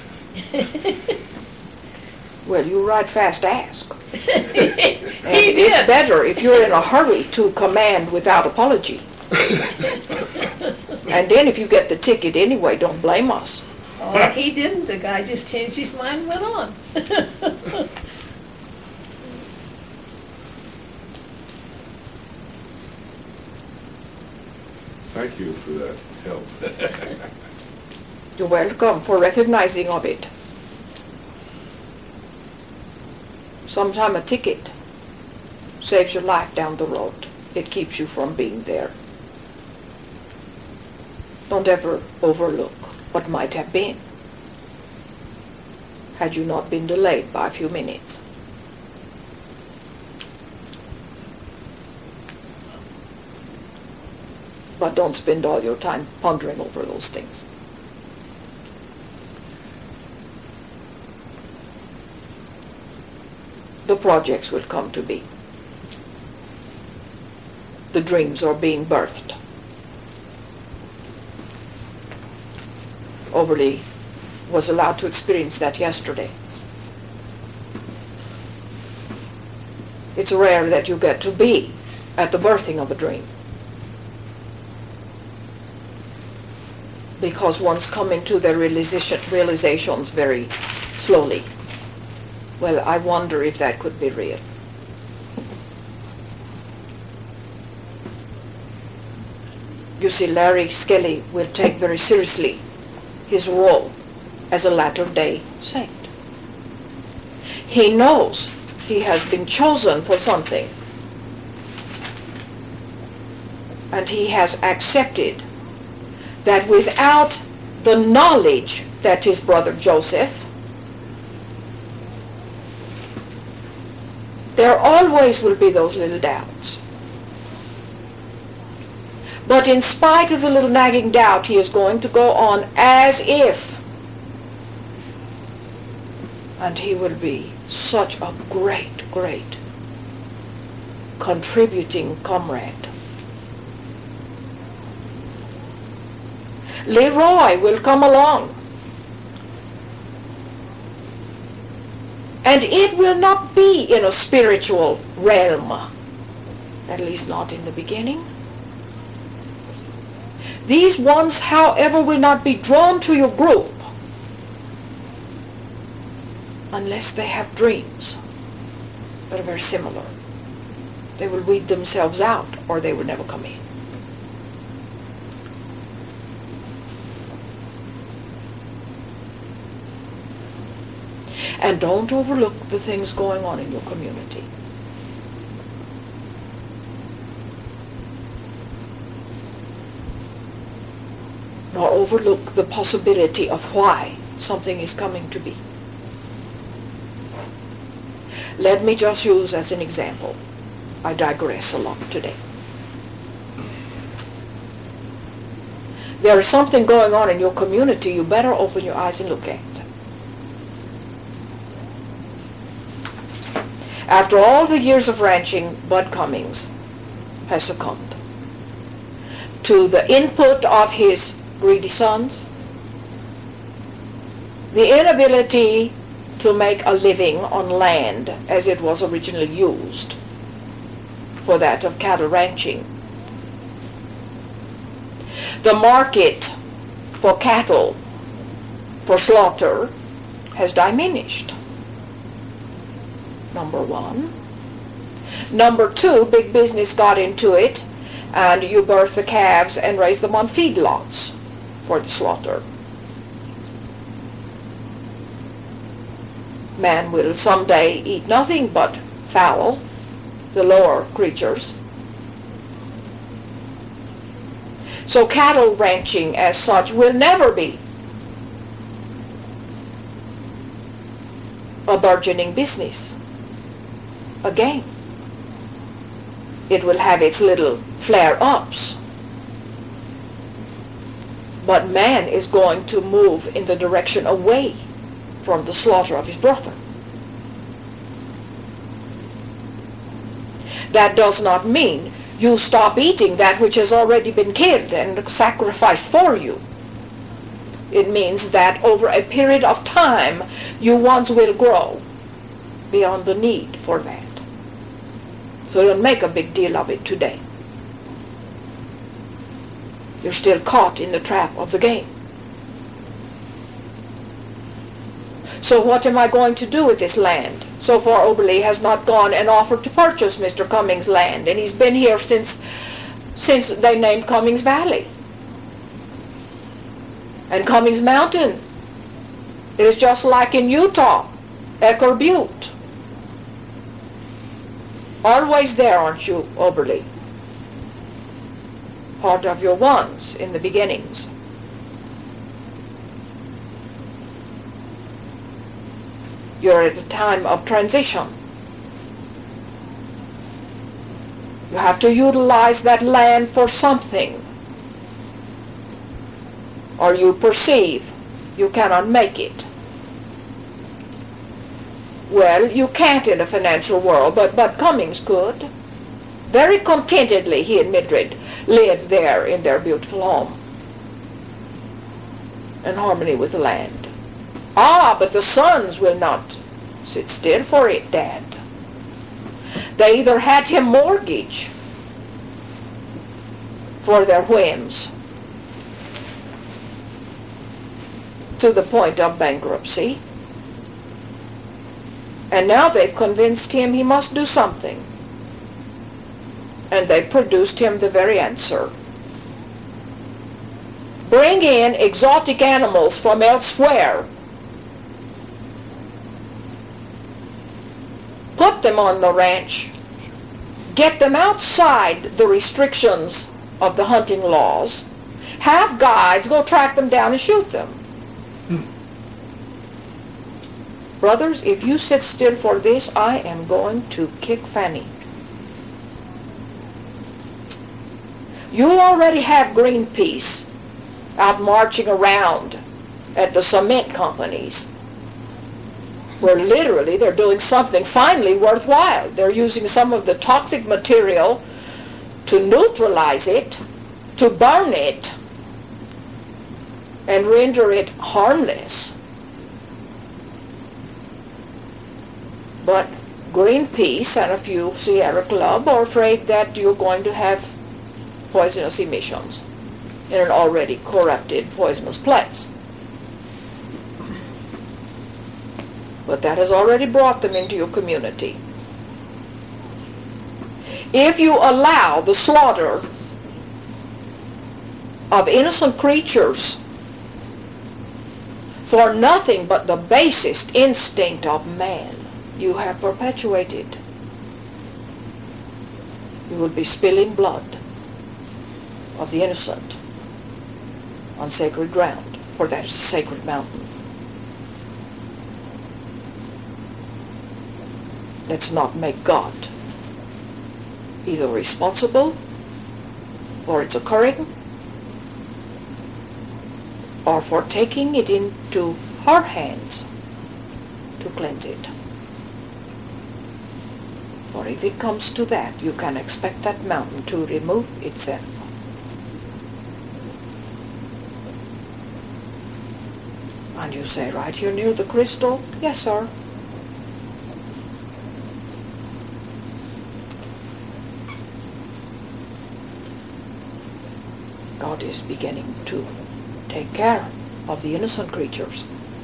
Well, you ride fast, ask. He And did. it's better if you're in a hurry to command without apology. And then if you get the ticket anyway, don't blame us. Oh, he didn't. The guy just changed his mind and went on. Thank you for that help. You're welcome for recognizing of it. Sometime a ticket saves your life down the road. It keeps you from being there. Don't ever overlook what might have been had you not been delayed by a few minutes. But don't spend all your time pondering over those things. The projects will come to be. The dreams are being birthed. Overly was allowed to experience that yesterday. It's rare that you get to be at the birthing of a dream, because one's come into their realization, realizations very slowly. Well, I wonder if that could be real. You see, Larry Skelly will take very seriously his role as a latter-day saint. He knows he has been chosen for something, and he has accepted that without the knowledge that his brother Joseph, there always will be those little doubts. But in spite of the little nagging doubt, he is going to go on as if. And he will be such a great, great contributing comrade. Leroy will come along. And it will not be in a spiritual realm, at least not in the beginning. These ones, however, will not be drawn to your group unless they have dreams that are very similar. They will weed themselves out, or they will never come in. And don't overlook the things going on in your community. Nor overlook the possibility of why something is coming to be. Let me just use as an example. I digress a lot today. There is something going on in your community you better open your eyes and look at. After all the years of ranching, Bud Cummings has succumbed to the input of his greedy sons, the inability to make a living on land as it was originally used for that of cattle ranching. The market for cattle for slaughter has diminished. Number one. Number two, big business got into it, and you birth the calves and raise them on feedlots for the slaughter. Man will someday eat nothing but fowl, the lower creatures. So cattle ranching as such will never be a burgeoning business again. It will have its little flare-ups. But man is going to move in the direction away from the slaughter of his brother. That does not mean you stop eating that which has already been killed and sacrificed for you. It means that over a period of time, you once will grow beyond the need for that. So don't make a big deal of it today. You're still caught in the trap of the game. So what am I going to do with this land? So far, Oberle has not gone and offered to purchase Mister Cummings' land, and he's been here since since they named Cummings Valley and Cummings Mountain. It is just like in Utah, Ecker Butte. Always there, aren't you, Oberle? Part of your ones in the beginnings. You're at a time of transition. You have to utilize that land for something, or you perceive you cannot make it. Well, you can't in the financial world, but, but Cummings could. Very contentedly, he and Mildred lived there in their beautiful home, in harmony with the land. Ah, but the sons will not sit still for it, Dad. They either had him mortgage for their whims to the point of bankruptcy, and now they've convinced him he must do something. And they produced him the very answer. Bring in exotic animals from elsewhere. Put them on the ranch. Get them outside the restrictions of the hunting laws. Have guides go track them down and shoot them. Brothers, if you sit still for this, I am going to kick Fanny. You already have Greenpeace out marching around at the cement companies, where literally they're doing something finally worthwhile. They're using some of the toxic material to neutralize it, to burn it, and render it harmless. But Greenpeace and a few Sierra Club are afraid that you're going to have poisonous emissions in an already corrupted, poisonous place. But that has already brought them into your community. If you allow the slaughter of innocent creatures for nothing but the basest instinct of man, you have perpetuated. You will be spilling blood of the innocent on sacred ground, for that is a sacred mountain. Let's not make God either responsible for its occurring or for taking it into her hands to cleanse it. For if it comes to that, you can expect that mountain to remove itself. And you say, right here near the crystal? Yes, sir. God is beginning to take care of the innocent creatures.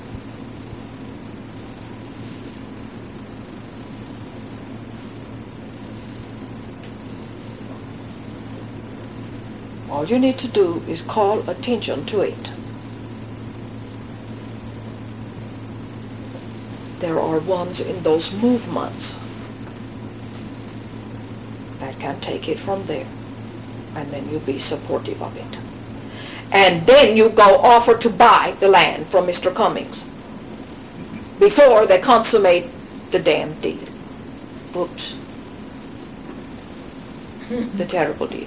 All you need to do is call attention to it. There are ones in those movements that can take it from there, and then you be supportive of it. And then you go offer to buy the land from Mister Cummings before they consummate the damn deed. Oops. The terrible deed.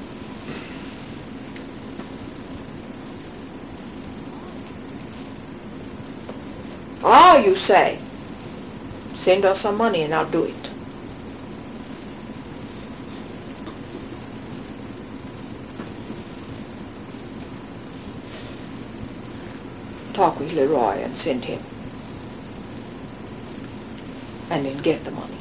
Ah, you say, send us some money and I'll do it. Talk with Leroy and send him. And then get the money.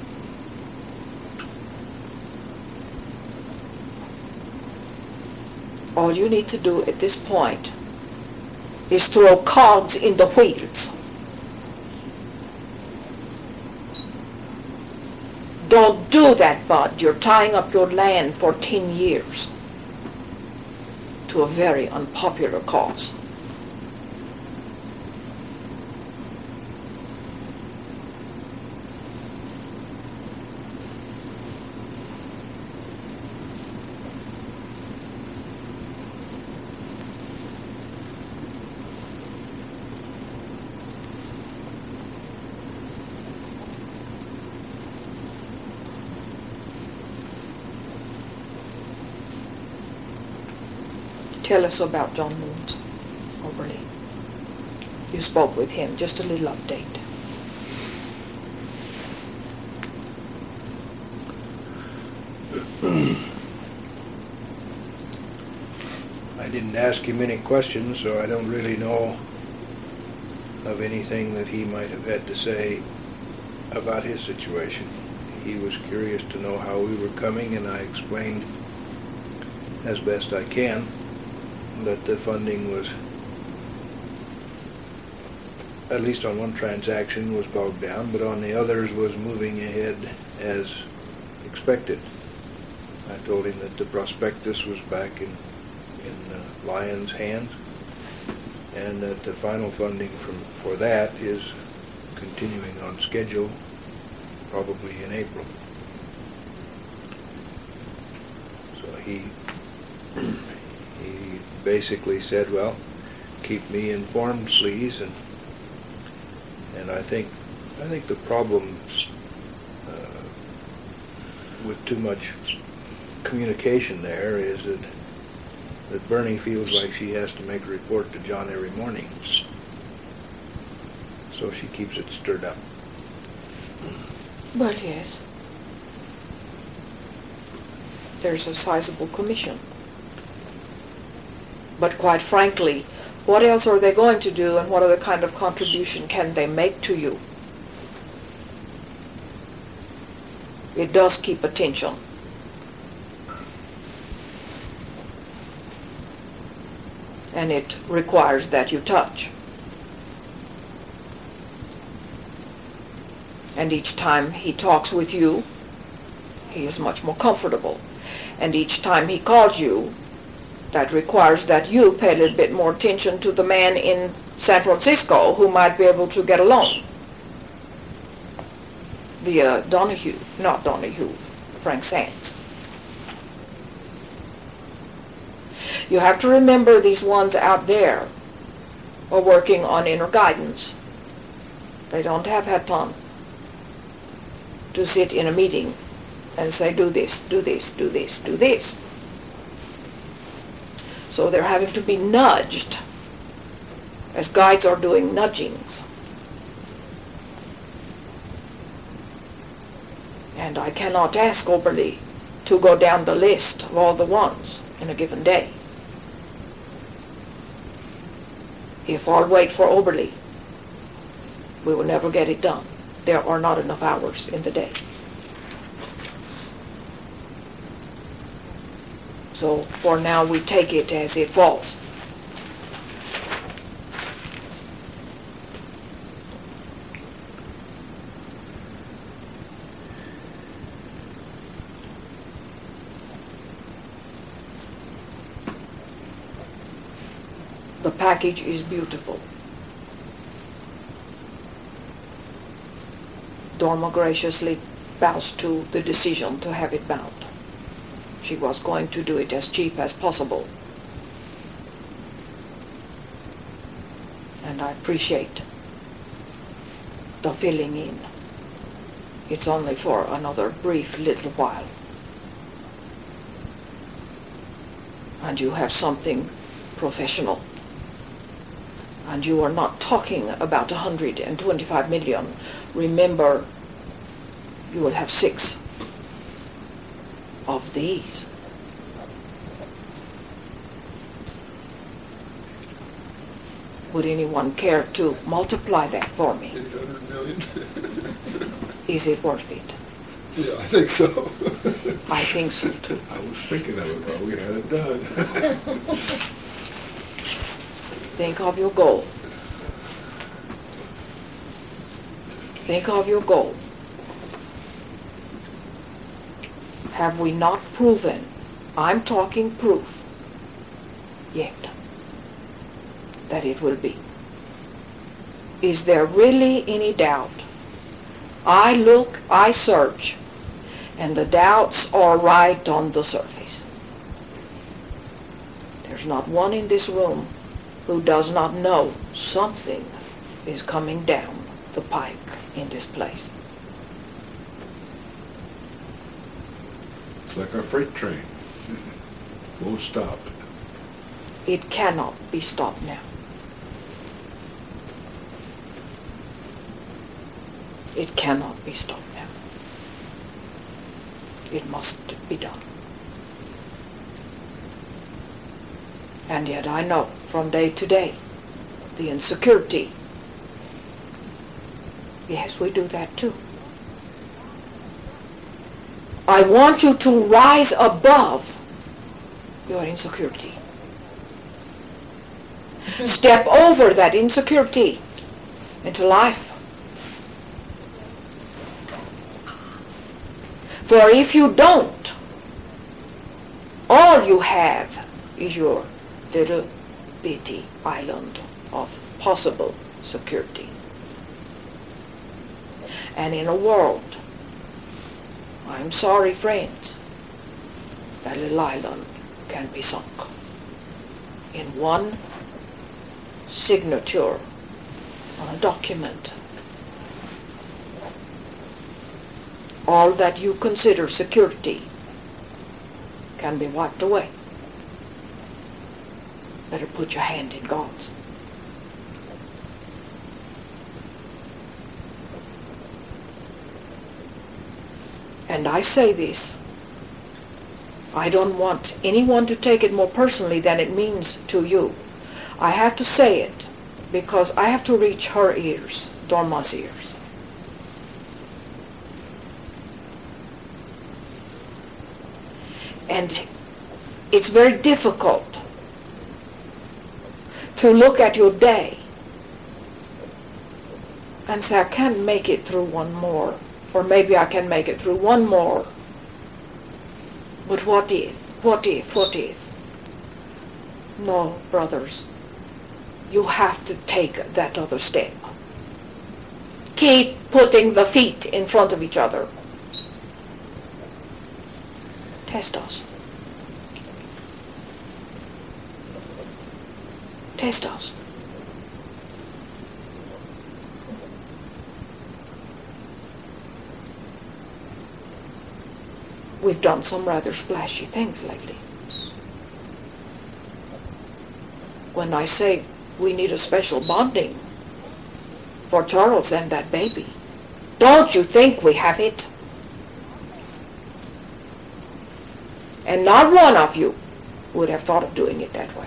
All you need to do at this point is throw cogs in the wheels. Don't do that, Bud. You're tying up your land for ten years to a very unpopular cause. Tell us about John Moons, Overly. You spoke with him. Just a little update. I didn't ask him any questions, so I don't really know of anything that he might have had to say about his situation. He was curious to know how we were coming, and I explained as best I can that the funding was, at least on one transaction, was bogged down, but on the others was moving ahead as expected. I told him that the prospectus was back in, in uh, Lyon's hands, and that the final funding from, for that is continuing on schedule, probably in April. So he he basically said, well, keep me informed, please, and and I think I think the problems uh, with too much communication there is that that Bernie feels like she has to make a report to John every morning, so she keeps it stirred up. But yes, there's a sizable commission. But quite frankly, what else are they going to do, and what other kind of contribution can they make to you? It does keep attention. And it requires that you touch. And each time he talks with you, he is much more comfortable. And each time he calls you, that requires that you pay a little bit more attention to the man in San Francisco who might be able to get along via Donahue, not Donahue, Frank Sands. You have to remember these ones out there are working on inner guidance. They don't have had time to sit in a meeting and say, do this, do this, do this, do this. So they're having to be nudged, as guides are doing nudgings. And I cannot ask Oberly to go down the list of all the ones in a given day. If I'll wait for Oberly, we will never get it done. There are not enough hours in the day. So for now, we take it as it falls. The package is beautiful. Dorma graciously bows to the decision to have it bound. She was going to do it as cheap as possible. And I appreciate the filling in. It's only for another brief little while. And you have something professional. And you are not talking about one hundred twenty-five million. Remember, you will have six of these. Would anyone care to multiply that for me? eight hundred million. Is it worth it? Yeah, I think so. I think so too. I was thinking of it while we had it done. Think of your goal. Think of your goal. Have we not proven, I'm talking proof, yet, that it will be? Is there really any doubt? I look, I search, and the doubts are right on the surface. There's not one in this room who does not know something is coming down the pike in this place. It's like a freight train. Won't stop. It cannot be stopped now. It cannot be stopped now. It must be done. And yet I know from day to day the insecurity. Yes, we do that too. I want you to rise above your insecurity. Step over that insecurity into life. For if you don't, all you have is your little bitty island of possible security. And in a world, I'm sorry, friends, that little island can be sunk in one signature on a document. All that you consider security can be wiped away. Better put your hand in God's. And I say this, I don't want anyone to take it more personally than it means to you. I have to say it because I have to reach her ears, Dorma's ears. And it's very difficult to look at your day and say, I can't make it through one more, or maybe I can make it through one more. But what if, what if, what if? No, brothers, you have to take that other step. Keep putting the feet in front of each other. Test us. Test us. We've done some rather splashy things lately. When I say we need a special bonding for Charles and that baby, don't you think we have it? And not one of you would have thought of doing it that way.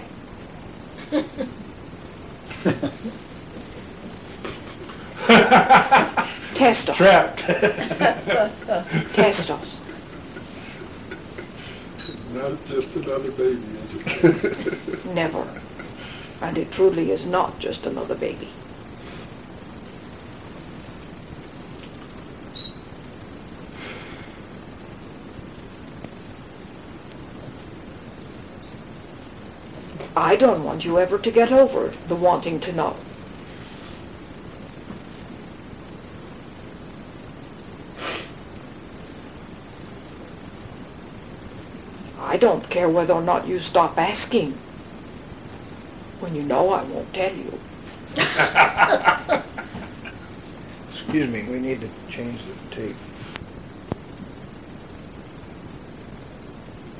Test us. Trapped. Test us. Not just another baby, is it? Never. And it truly is not just another baby. I don't want you ever to get over the wanting to know. I don't care whether or not you stop asking when you know I won't tell you. Excuse me, we need to change the tape.